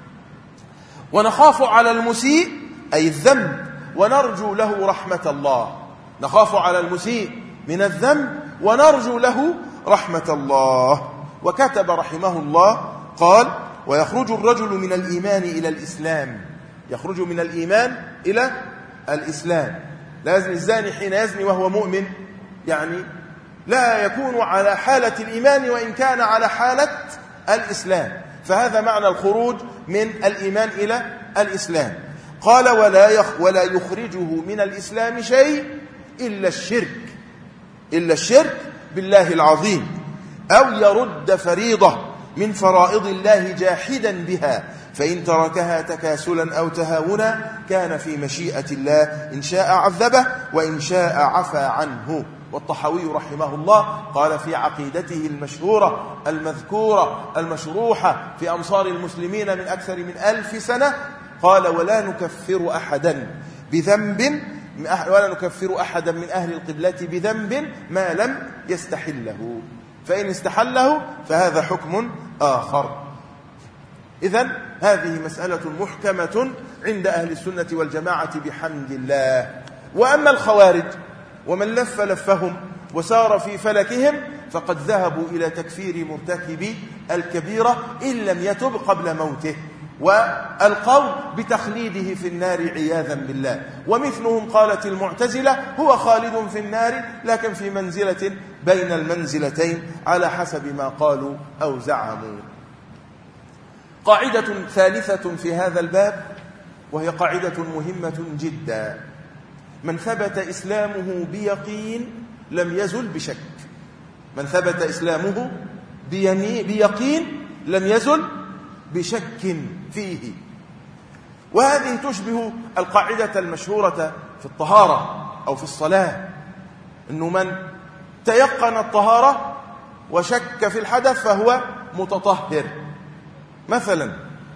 ونخاف على المسيء أي الذنب ونرجو له رحمة الله. نخاف على المسيء من الذنب ونرجو له رحمة الله. وكتب رحمه الله قال: ويخرج الرجل من الإيمان إلى الإسلام، يخرج من الإيمان إلى الإسلام. لا يزني الزاني حين يزني وهو مؤمن، يعني لا يكون على حالة الإيمان وإن كان على حالة الإسلام، فهذا معنى الخروج من الإيمان إلى الإسلام. قال: ولا يخرجه من الإسلام شيء إلا الشرك بالله العظيم، أو يرد فريضة من فرائض الله جاحدا بها، فإن تركها تكاسلا أو تهاونا كان في مشيئة الله، إن شاء عذبه وإن شاء عفى عنه. والطحاوي رحمه الله قال في عقيدته المشهورة المذكورة المشروحة في أمصار المسلمين من أكثر من 1000 سنة، قال: ولا نكفر أحدا من أهل القبلة بذنب ما لم يستحله، فإن استحله فهذا حكم آخر. إذن هذه مسألة محكمة عند أهل السنة والجماعة بحمد الله. وأما الخوارج ومن لف لفهم وسار في فلكهم فقد ذهبوا إلى تكفير مرتكب الكبيرة إن لم يتب قبل موته، والقول بتخليده في النار عياذا بالله. ومثلهم قالت المعتزلة: هو خالد في النار لكن في منزلة بين المنزلتين على حسب ما قالوا أو زعموا. قاعدة ثالثة في هذا الباب، وهي قاعدة مهمة جدا: من ثبت إسلامه بيقين لم يزل بشك. من ثبت إسلامه بيقين لم يزل بشك فيه. وهذه تشبه القاعدة المشهورة في الطهارة أو في الصلاة، أنه من تيقن الطهارة وشك في الحدث فهو متطهر. مثلا،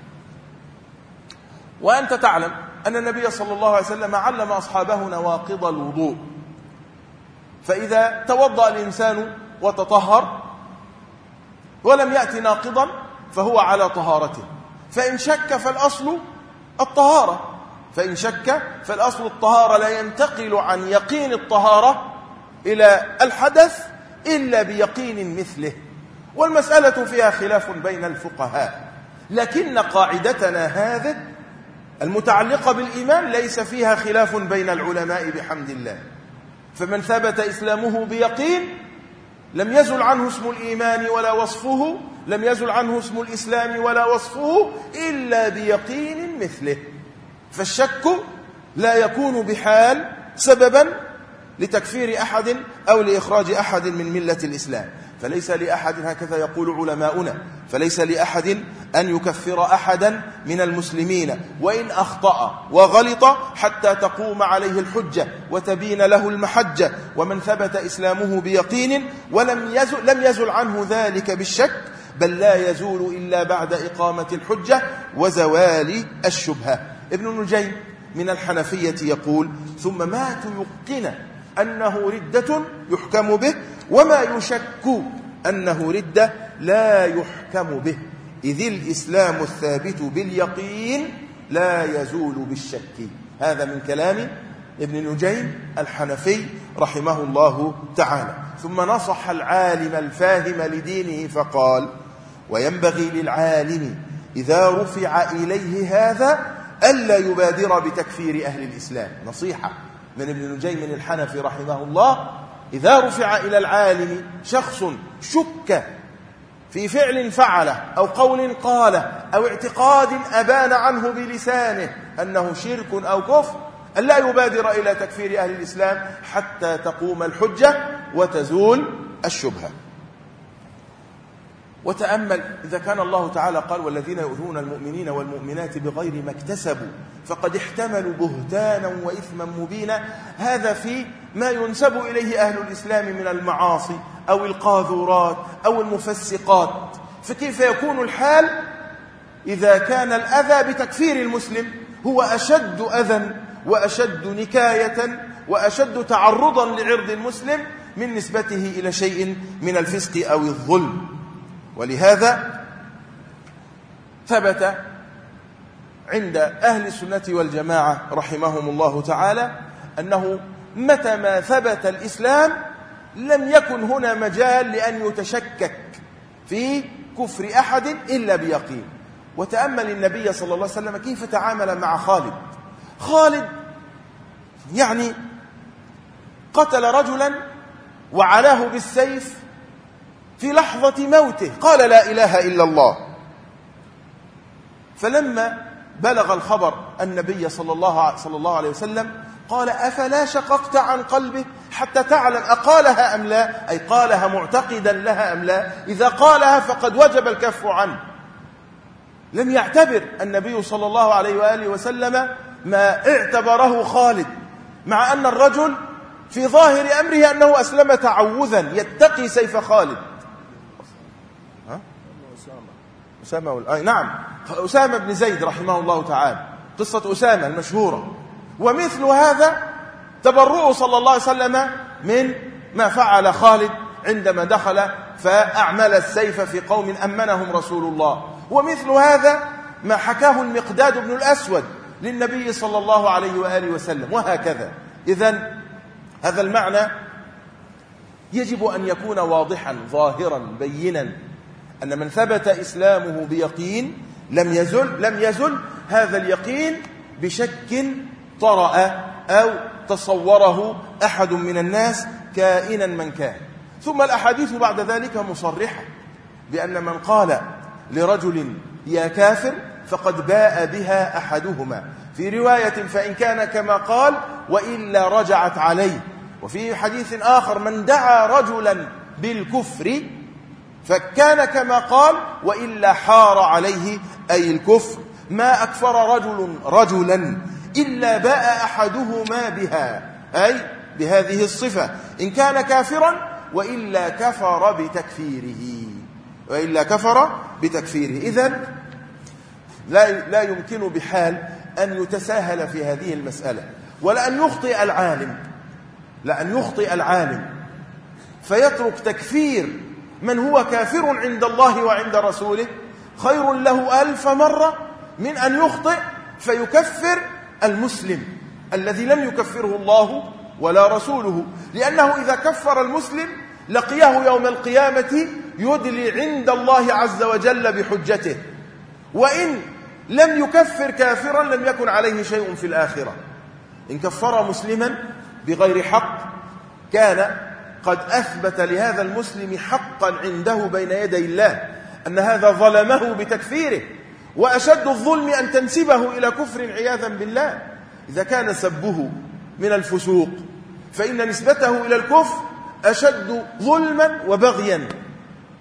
وأنت تعلم أن النبي صلى الله عليه وسلم علم أصحابه نواقض الوضوء، فإذا توضأ الإنسان وتطهر ولم يأتي ناقضا فهو على طهارته، فإن شك فالأصل الطهارة، فإن شك فالأصل الطهارة، لا ينتقل عن يقين الطهارة إلى الحدث إلا بيقين مثله. والمسألة فيها خلاف بين الفقهاء، لكن قاعدتنا هذه المتعلقة بالإيمان ليس فيها خلاف بين العلماء بحمد الله. فمن ثبت إسلامه بيقين لم يزل عنه اسم الإيمان ولا وصفه، لم يزل عنه اسم الإسلام ولا وصفه إلا بيقين مثله. فالشك لا يكون بحال سببا لتكفير أحد أو لإخراج أحد من ملة الإسلام. فليس لأحد، هكذا يقول علماؤنا، فليس لأحد أن يكفر أحدا من المسلمين وإن أخطأ وغلط حتى تقوم عليه الحجة وتبين له المحجة. ومن ثبت إسلامه بيقين لم يزل عنه ذلك بالشك، بل لا يزول إلا بعد إقامة الحجة وزوال الشبهة. ابن نجيم من الحنفية يقول: ثم ما تيقن أنه ردة يحكم به، وما يشك أنه ردة لا يحكم به، إذ الإسلام الثابت باليقين لا يزول بالشك. هذا من كلام ابن نجيم الحنفي رحمه الله تعالى. ثم نصح العالم الفاهم لدينه فقال: وينبغي للعالم إذا رفع إليه هذا ألا يبادر بتكفير أهل الإسلام. نصيحة من ابن نجيم الحنفي رحمه الله: إذا رفع إلى العالم شخص شك في فعل فعله أو قول قاله أو اعتقاد أبان عنه بلسانه أنه شرك أو كفر، ألا يبادر إلى تكفير أهل الإسلام حتى تقوم الحجة وتزول الشبهة. وتأمل إذا كان الله تعالى قال: والذين يؤذون المؤمنين والمؤمنات بغير ما اكتسبوا فقد احتملوا بهتانا وإثما مبينا، هذا في ما ينسب إليه أهل الإسلام من المعاصي أو القاذورات أو المفسقات. فكيف يكون الحال إذا كان الأذى بتكفير المسلم هو أشد أذى وأشد نكاية وأشد تعرضا لعرض المسلم من نسبته إلى شيء من الفسق أو الظلم. ولهذا ثبت عند أهل السنة والجماعة رحمهم الله تعالى أنه متى ما ثبت الإسلام لم يكن هنا مجال لأن يتشكك في كفر أحد إلا بيقين. وتأمل النبي صلى الله عليه وسلم كيف تعامل مع خالد يعني قتل رجلا وعلاه بالسيف في لحظة موته، قال: لا إله إلا الله. فلما بلغ الخبر النبي صلى الله عليه وسلم قال: أفلا شققت عن قلبه حتى تعلم أقالها أم لا، أي قالها معتقدا لها أم لا؟ إذا قالها فقد وجب الكف عنه. لم يعتبر النبي صلى الله عليه وآله وسلم ما اعتبره خالد، مع أن الرجل في ظاهر أمره أنه أسلم تعوذا يتقي سيف خالد. أسامة بن زيد رحمه الله تعالى، قصة أسامة المشهورة. ومثل هذا تبرؤه صلى الله عليه وسلم من ما فعل خالد عندما دخل فأعمل السيف في قوم أمنهم رسول الله. ومثل هذا ما حكاه المقداد بن الأسود للنبي صلى الله عليه وآله وسلم، وهكذا. إذن هذا المعنى يجب أن يكون واضحا ظاهرا بينا، أن من ثبت إسلامه بيقين لم يزل هذا اليقين بشك طرأ أو تصوره أحد من الناس كائنا من كان. ثم الأحاديث بعد ذلك مصرحة بأن من قال لرجل يا كافر فقد باء بها أحدهما، في رواية فإن كان كما قال وإلا رجعت عليه. وفي حديث آخر من دعا رجلا بالكفر فكان كما قال وإلا حار عليه، أي الكفر. ما أكفر رجلا إلا باء أحدهما بها، أي بهذه الصفة، إن كان كافرا وإلا كفر بتكفيره. إذن لا يمكن بحال أن يتساهل في هذه المسألة، ولأن يخطئ العالم فيترك تكفير من هو كافر عند الله وعند رسوله خير له 1000 مرة من أن يخطئ فيكفر المسلم الذي لم يكفره الله ولا رسوله. لأنه إذا كفر المسلم لقيه يوم القيامة يدلي عند الله عز وجل بحجته، وإن لم يكفر كافرا لم يكن عليه شيء في الآخرة. إن كفر مسلما بغير حق كان قد أثبت لهذا المسلم حقا عنده بين يدي الله أن هذا ظلمه بتكفيره، وأشد الظلم أن تنسبه إلى كفر عياذا بالله. إذا كان سبه من الفسوق فإن نسبته إلى الكفر أشد ظلما وبغيا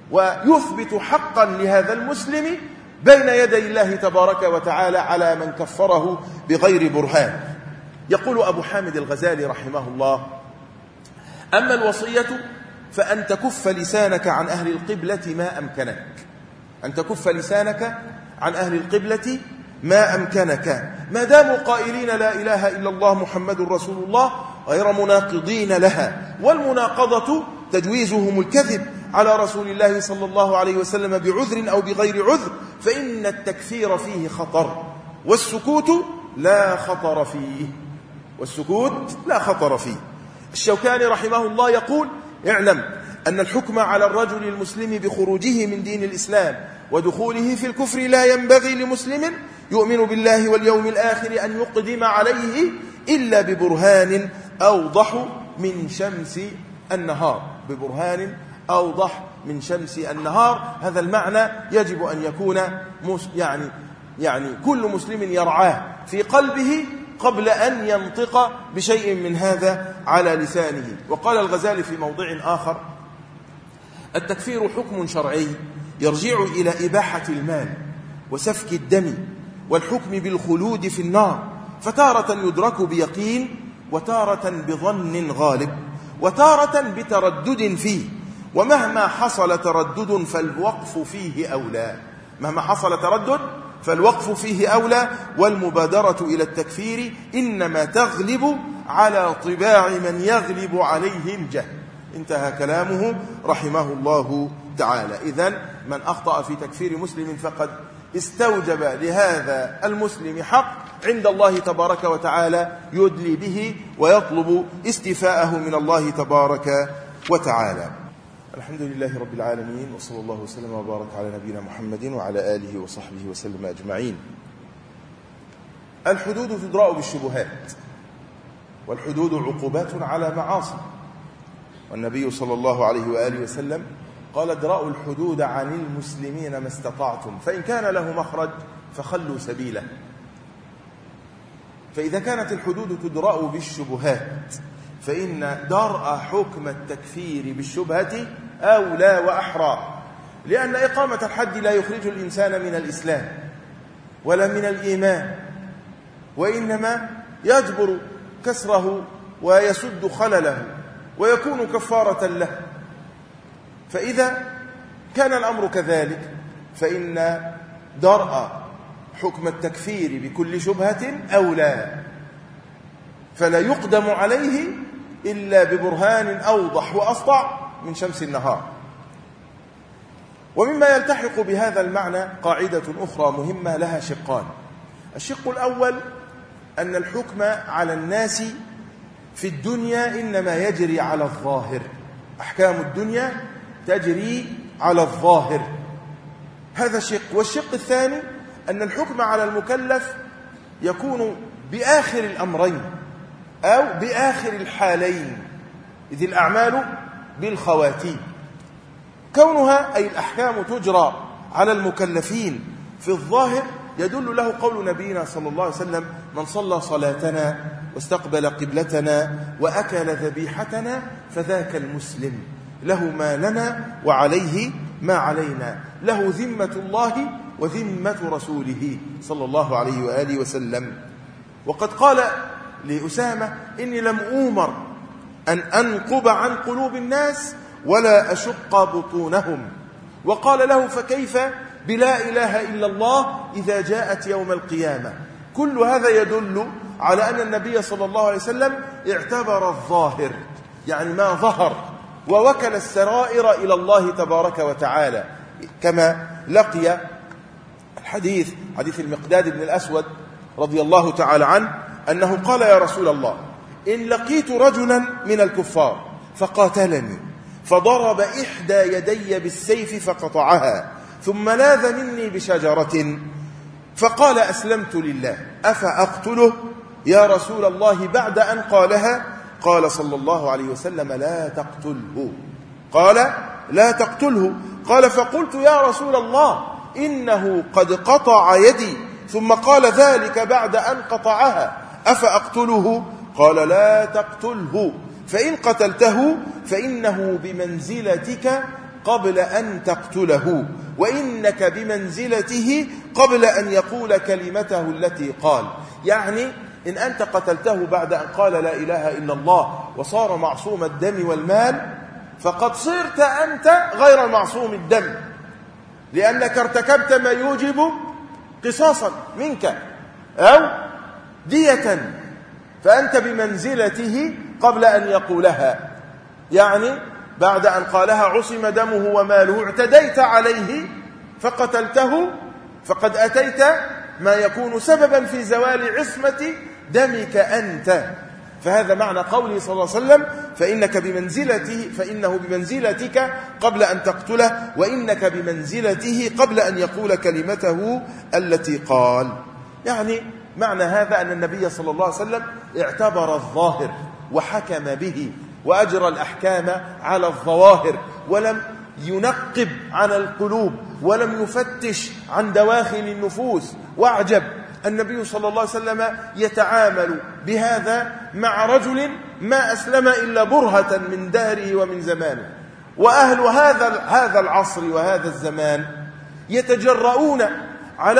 ويثبت حقا لهذا المسلم بين يدي الله تبارك وتعالى على من كفره بغير برهان. يقول أبو حامد الغزالي رحمه الله: أما الوصية فأن تكف لسانك عن أهل القبلة ما أمكنك، أن تكف لسانك عن أهل القبلة ما أمكنك، ما داموا قائلين لا إله إلا الله محمد رسول الله غير مناقضين لها، والمناقضة تجويزهم الكذب على رسول الله صلى الله عليه وسلم بعذر أو بغير عذر، فإن التكفير فيه خطر، والسكوت لا خطر فيه، والسكوت لا خطر فيه. الشوكاني رحمه الله يقول: اعلم أن الحكم على الرجل المسلم بخروجه من دين الإسلام ودخوله في الكفر لا ينبغي لمسلم يؤمن بالله واليوم الآخر أن يقدم عليه إلا ببرهان أوضح من شمس النهار، ببرهان أوضح من شمس النهار. هذا المعنى يجب أن يكون يعني كل مسلم يرعاه في قلبه قبل أن ينطق بشيء من هذا على لسانه. وقال الغزالي في موضع آخر: التكفير حكم شرعي يرجع إلى إباحة المال وسفك الدم والحكم بالخلود في النار، فتارة يدرك بيقين، وتارة بظن غالب، وتارة بتردد فيه، ومهما حصل تردد فالوقف فيه أولى، مهما حصل تردد فالوقف فيه أولى، والمبادرة إلى التكفير إنما تغلب على طباع من يغلب عليه الجهل. انتهى كلامه رحمه الله تعالى. إذن من أخطأ في تكفير مسلم فقد استوجب لهذا المسلم حق عند الله تبارك وتعالى يدلي به ويطلب استيفاءه من الله تبارك وتعالى. الحمد لله رب العالمين، وصلى الله وسلم وبارك على نبينا محمد وعلى آله وصحبه وسلم أجمعين. الحدود تدرأ بالشبهات، والحدود عقوبات على معاصي، والنبي صلى الله عليه وآله وسلم قال: ادرأوا الحدود عن المسلمين ما استطعتم، فإن كان له مخرج فخلوا سبيله. فإذا كانت الحدود تدرأ بالشبهات فإن درء حكم التكفير بالشبهة أولى وأحرى، لأن إقامة الحد لا يخرج الإنسان من الإسلام ولا من الإيمان، وإنما يجبر كسره ويسد خلله ويكون كفارة له. فإذا كان الأمر كذلك فإن درء حكم التكفير بكل شبهة أولى، فلا يقدم عليه إلا ببرهان أوضح وأسطع من شمس النهار. ومما يلتحق بهذا المعنى قاعدة أخرى مهمة لها شقان: الشق الأول أن الحكم على الناس في الدنيا إنما يجري على الظاهر، أحكام الدنيا تجري على الظاهر، هذا شق. والشق الثاني أن الحكم على المكلف يكون بآخر الأمرين أو بآخر الحالين، إذ الأعمال بالخواتيم. كونها أي الأحكام تجرى على المكلفين في الظاهر يدل له قول نبينا صلى الله عليه وسلم: من صلى صلاتنا واستقبل قبلتنا وأكل ذبيحتنا فذاك المسلم، له ما لنا وعليه ما علينا، له ذمة الله وذمة رسوله صلى الله عليه وآله وسلم. وقد قال لأسامة: إني لم أؤمر أن أنقب عن قلوب الناس ولا أشق بطونهم. وقال له: فكيف بلا إله إلا الله إذا جاءت يوم القيامة؟ كل هذا يدل على أن النبي صلى الله عليه وسلم اعتبر الظاهر، يعني ما ظهر، ووكل السرائر إلى الله تبارك وتعالى، كما لقي حديث المقداد بن الأسود رضي الله تعالى عنه أنه قال: يا رسول الله، إن لقيت رجلا من الكفار فقاتلني فضرب إحدى يدي بالسيف فقطعها ثم لاذ مني بشجرة فقال: أسلمت لله، أفأقتله يا رسول الله بعد أن قالها؟ قال صلى الله عليه وسلم: لا تقتله. قال: لا تقتله. قال: فقلت: يا رسول الله، إنه قد قطع يدي ثم قال ذلك بعد أن قطعها، أفأقتله؟ قال: لا تقتله، فإن قتلته فإنه بمنزلتك قبل أن تقتله وإنك بمنزلته قبل أن يقول كلمته التي قال. يعني إن أنت قتلته بعد أن قال لا إله إلا الله وصار معصوم الدم والمال، فقد صرت أنت غير معصوم الدم، لأنك ارتكبت ما يوجب قصاصا منك أو دية، فأنت بمنزلته قبل أن يقولها. يعني بعد أن قالها عصم دمه وماله، اعتديت عليه فقتلته، فقد أتيت ما يكون سببا في زوال عصمة دمك أنت. فهذا معنى قوله صلى الله عليه وسلم فإنه بمنزلتك قبل أن تقتله وإنك بمنزلته قبل أن يقول كلمته التي قال. يعني معنى هذا أن النبي صلى الله عليه وسلم اعتبر الظاهر وحكم به وأجرى الأحكام على الظواهر، ولم ينقب عن القلوب ولم يفتش عن دواخل النفوس. واعجب النبي صلى الله عليه وسلم يتعامل بهذا مع رجل ما أسلم إلا برهة من دهره ومن زمانه، وأهل هذا العصر وهذا الزمان يتجرؤون على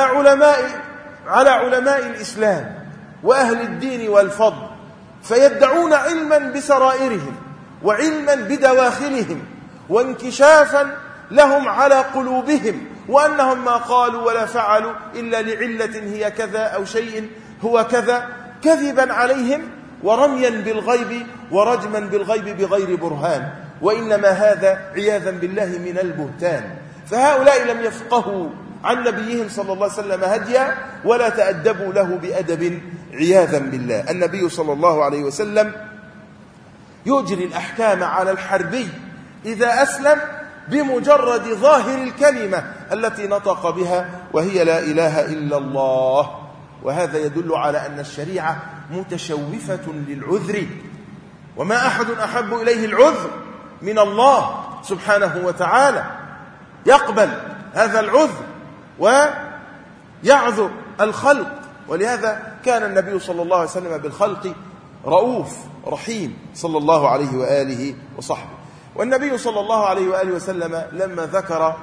علماء الإسلام وأهل الدين والفضل، فيدعون علما بسرائرهم وعلما بدواخلهم وانكشافا لهم على قلوبهم، وأنهم ما قالوا ولا فعلوا إلا لعلة هي كذا أو شيء هو كذا، كذبا عليهم ورميا بالغيب ورجما بالغيب بغير برهان، وإنما هذا عياذا بالله من البهتان. فهؤلاء لم يفقهوا عن نبيهم صلى الله عليه وسلم هديا ولا تأدبوا له بأدب عياذا بالله. النبي صلى الله عليه وسلم يجري الأحكام على الحربي إذا أسلم بمجرد ظاهر الكلمة التي نطق بها وهي لا إله إلا الله. وهذا يدل على أن الشريعة متشوفة للعذر، وما أحد أحب إليه العذر من الله سبحانه وتعالى، يقبل هذا العذر ويعذر الخلق. ولهذا كان النبي صلى الله عليه وسلم بالخلق رؤوف رحيم صلى الله عليه وآله وصحبه. والنبي صلى الله عليه وآله وسلم لما ذكر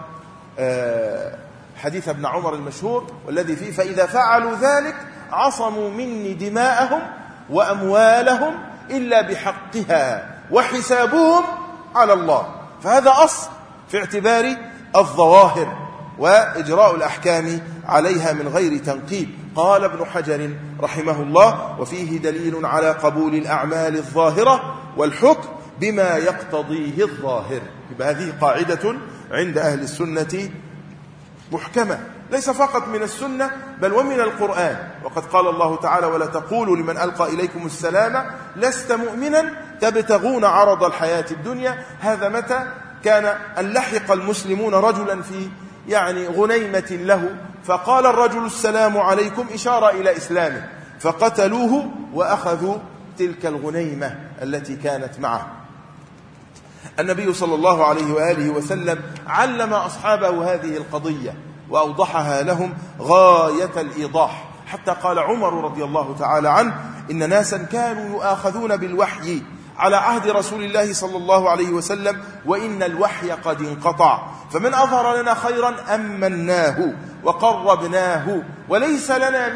حديث ابن عمر المشهور والذي فيه فإذا فعلوا ذلك عصموا مني دماءهم وأموالهم إلا بحقها وحسابهم على الله. فهذا أصل في اعتبار الظواهر وإجراء الأحكام عليها من غير تنقيب. قال ابن حجر رحمه الله وفيه دليل على قبول الأعمال الظاهرة والحكم بما يقتضيه الظاهر. يبقى هذه قاعدة عند أهل السنة محكمة، ليس فقط من السنة بل ومن القرآن. وقد قال الله تعالى ولا تقولوا لمن ألقى إليكم السلام لست مؤمنا تبتغون عرض الحياة الدنيا. هذا متى كان أن لحق المسلمون رجلا في غنيمة له، فقال الرجل السلام عليكم إشارة إلى إسلامه، فقتلوه وأخذوا تلك الغنيمة التي كانت معه. النبي صلى الله عليه وآله وسلم علم أصحابه هذه القضية وأوضحها لهم غاية الإيضاح، حتى قال عمر رضي الله تعالى عنه إن ناسا كانوا يؤاخذون بالوحي على عهد رسول الله صلى الله عليه وسلم وإن الوحي قد انقطع، فمن أظهر لنا خيرا أمناه وقربناه وليس لنا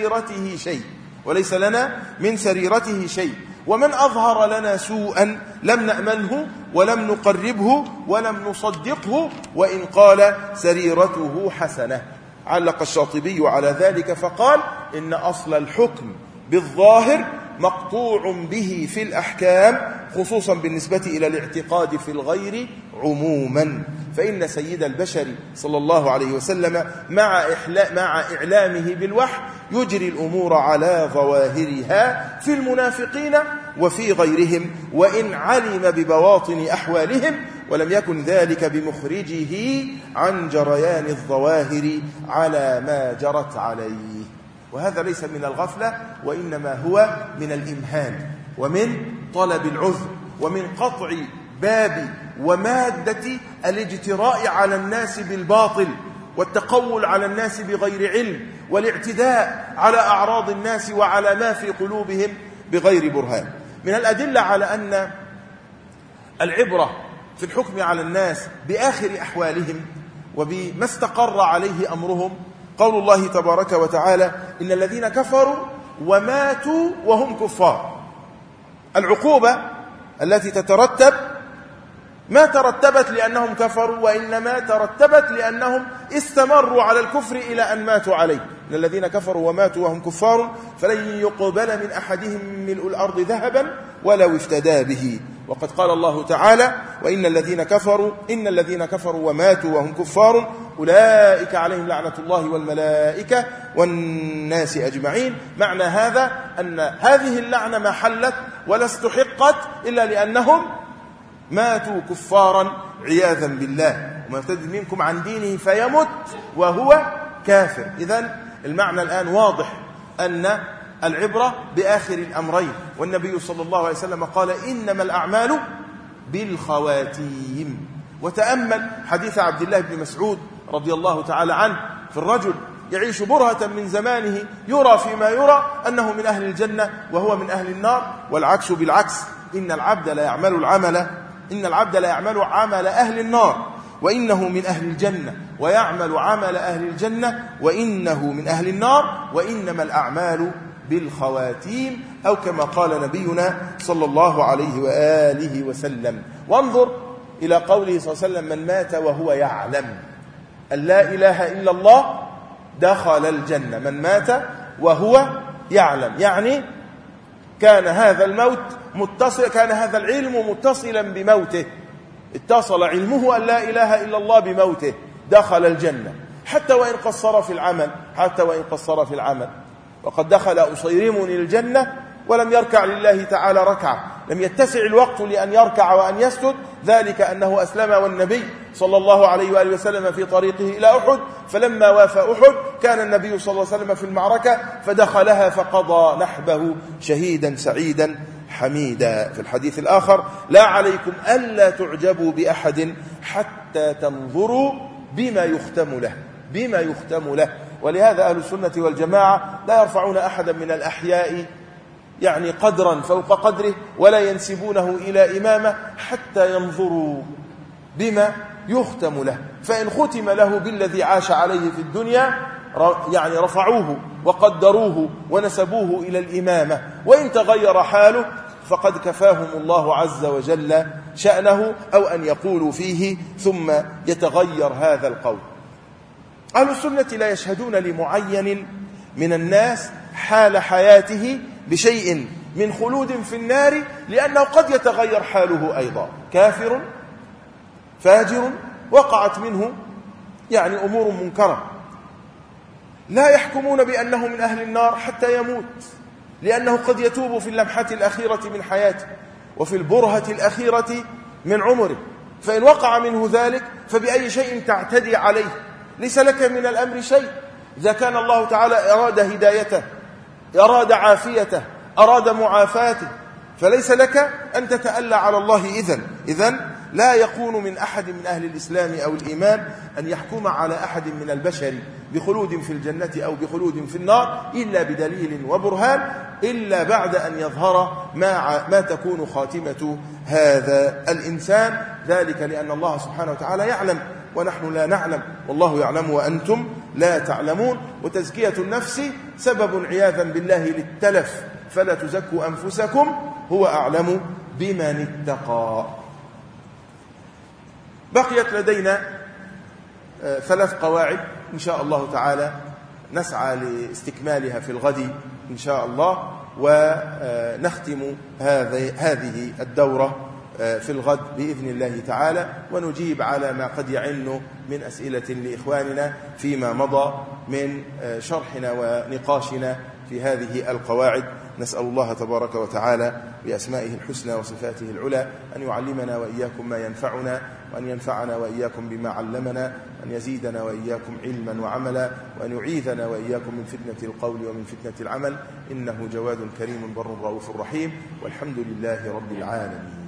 من سريرته شيء ومن أظهر لنا سوءا لم نأمنه ولم نقربه ولم نصدقه وإن قال سريرته حسنة. علق الشاطبي على ذلك فقال إن أصل الحكم بالظاهر مقطوع به في الأحكام خصوصا بالنسبة إلى الاعتقاد في الغير عموما، فإن سيد البشر صلى الله عليه وسلم مع إعلامه بالوحي يجري الأمور على ظواهرها في المنافقين وفي غيرهم وإن علم ببواطن أحوالهم، ولم يكن ذلك بمخرجه عن جريان الظواهر على ما جرت عليه. وهذا ليس من الغفلة وإنما هو من الإمهان ومن طلب العذر ومن قطع باب ومادة الاجتراء على الناس بالباطل والتقول على الناس بغير علم والاعتداء على أعراض الناس وعلى ما في قلوبهم بغير برهان. من الأدلة على أن العبرة في الحكم على الناس بآخر أحوالهم وبما استقر عليه أمرهم قول الله تبارك وتعالى: إن الذين كفروا وماتوا وهم كفار. العقوبة التي تترتب ما ترتبت لأنهم كفروا، وإنما ترتبت لأنهم استمروا على الكفر إلى أن ماتوا عليه. إن الذين كفروا وماتوا وهم كفار فلن يقبل من أحدهم ملء الأرض ذهبا ولو افتدى به. وقد قال الله تعالى: وإن الذين كفروا وماتوا وهم كفار أولئك عليهم لعنة الله والملائكة والناس أجمعين. معنى هذا أن هذه اللعنة ما حلت ولا استحقت إلا لأنهم ماتوا كفارا عياذا بالله. وما يرتد منكم عن دينه فيمت وهو كافر. إذن المعنى الآن واضح أن العبرة بآخر الأمرين، والنبي صلى الله عليه وسلم قال: إنما الأعمال بالخواتيم. وتأمل حديث عبد الله بن مسعود رضي الله تعالى عنه في الرجل يعيش برهة من زمانه يرى فيما يرى أنه من أهل الجنة وهو من أهل النار، والعكس بالعكس. إن العبد لا يعمل عمل أهل النار وإنه من أهل الجنة، ويعمل عمل أهل الجنة وإنه من أهل النار، وإنما الأعمال بالخواتيم، أو كما قال نبينا صلى الله عليه وآله وسلم. وانظر إلى قوله صلى الله عليه وسلم: من مات وهو يعلم أن لا إله إلا الله دخل الجنة. من مات وهو يعلم، يعني كان هذا العلم متصلا بموته، اتصل علمه أن لا إله إلا الله بموته، دخل الجنة حتى وإن قصر في العمل. وقد دخل أصيرمني الجنة ولم يركع لله تعالى ركعة، لم يتسع الوقت لأن يركع وأن يسجد، ذلك أنه أسلم والنبي صلى الله عليه وآله وسلم في طريقه إلى أحد، فلما وافى أحد كان النبي صلى الله عليه وسلم في المعركة فدخلها فقضى نحبه شهيدا سعيدا حميدا. في الحديث الآخر: لا عليكم ألا تعجبوا بأحد حتى تنظروا بما يختم له. ولهذا أهل السنة والجماعة لا يرفعون أحدا من الأحياء يعني قدرا فوق قدره، ولا ينسبونه إلى إمامة حتى ينظروا بما يختم له. فإن ختم له بالذي عاش عليه في الدنيا يعني رفعوه وقدروه ونسبوه إلى الإمامة، وإن تغير حاله فقد كفاهم الله عز وجل شأنه، أو أن يقولوا فيه ثم يتغير هذا القول. أهل السنة لا يشهدون لمعين من الناس حال حياته بشيء من خلود في النار، لأنه قد يتغير حاله أيضا. كافر فاجر وقعت منه يعني أمور منكرة، لا يحكمون بأنه من أهل النار حتى يموت، لأنه قد يتوب في اللمحة الأخيرة من حياته وفي البرهة الأخيرة من عمره. فإن وقع منه ذلك فبأي شيء تعتدي عليه؟ ليس لك من الأمر شيء. إذا كان الله تعالى أراد هدايته، أراد عافيته، أراد معافاته، فليس لك أن تتألى على الله. إذن لا يكون من أحد من أهل الإسلام أو الإيمان أن يحكم على أحد من البشر بخلود في الجنة أو بخلود في النار إلا بدليل وبرهان، إلا بعد أن يظهر ما تكون خاتمة هذا الإنسان. ذلك لأن الله سبحانه وتعالى يعلم ونحن لا نعلم، والله يعلم وأنتم لا تعلمون. وتزكية النفس سبب عياذا بالله للتلف، فلا تزكوا أنفسكم هو أعلم بمن اتقى. بقيت لدينا 3 قواعد إن شاء الله تعالى نسعى لاستكمالها في الغد إن شاء الله، ونختم هذه الدورة في الغد بإذن الله تعالى، ونجيب على ما قد يعن من أسئلة لإخواننا فيما مضى من شرحنا ونقاشنا في هذه القواعد. نسأل الله تبارك وتعالى بأسمائه الحسنى وصفاته العلى أن يعلمنا وإياكم ما ينفعنا، وأن ينفعنا وإياكم بما علمنا، وأن يزيدنا وإياكم علما وعملا، وأن يعيذنا وإياكم من فتنة القول ومن فتنة العمل، إنه جواد كريم بر رؤوف رحيم، والحمد لله رب العالمين.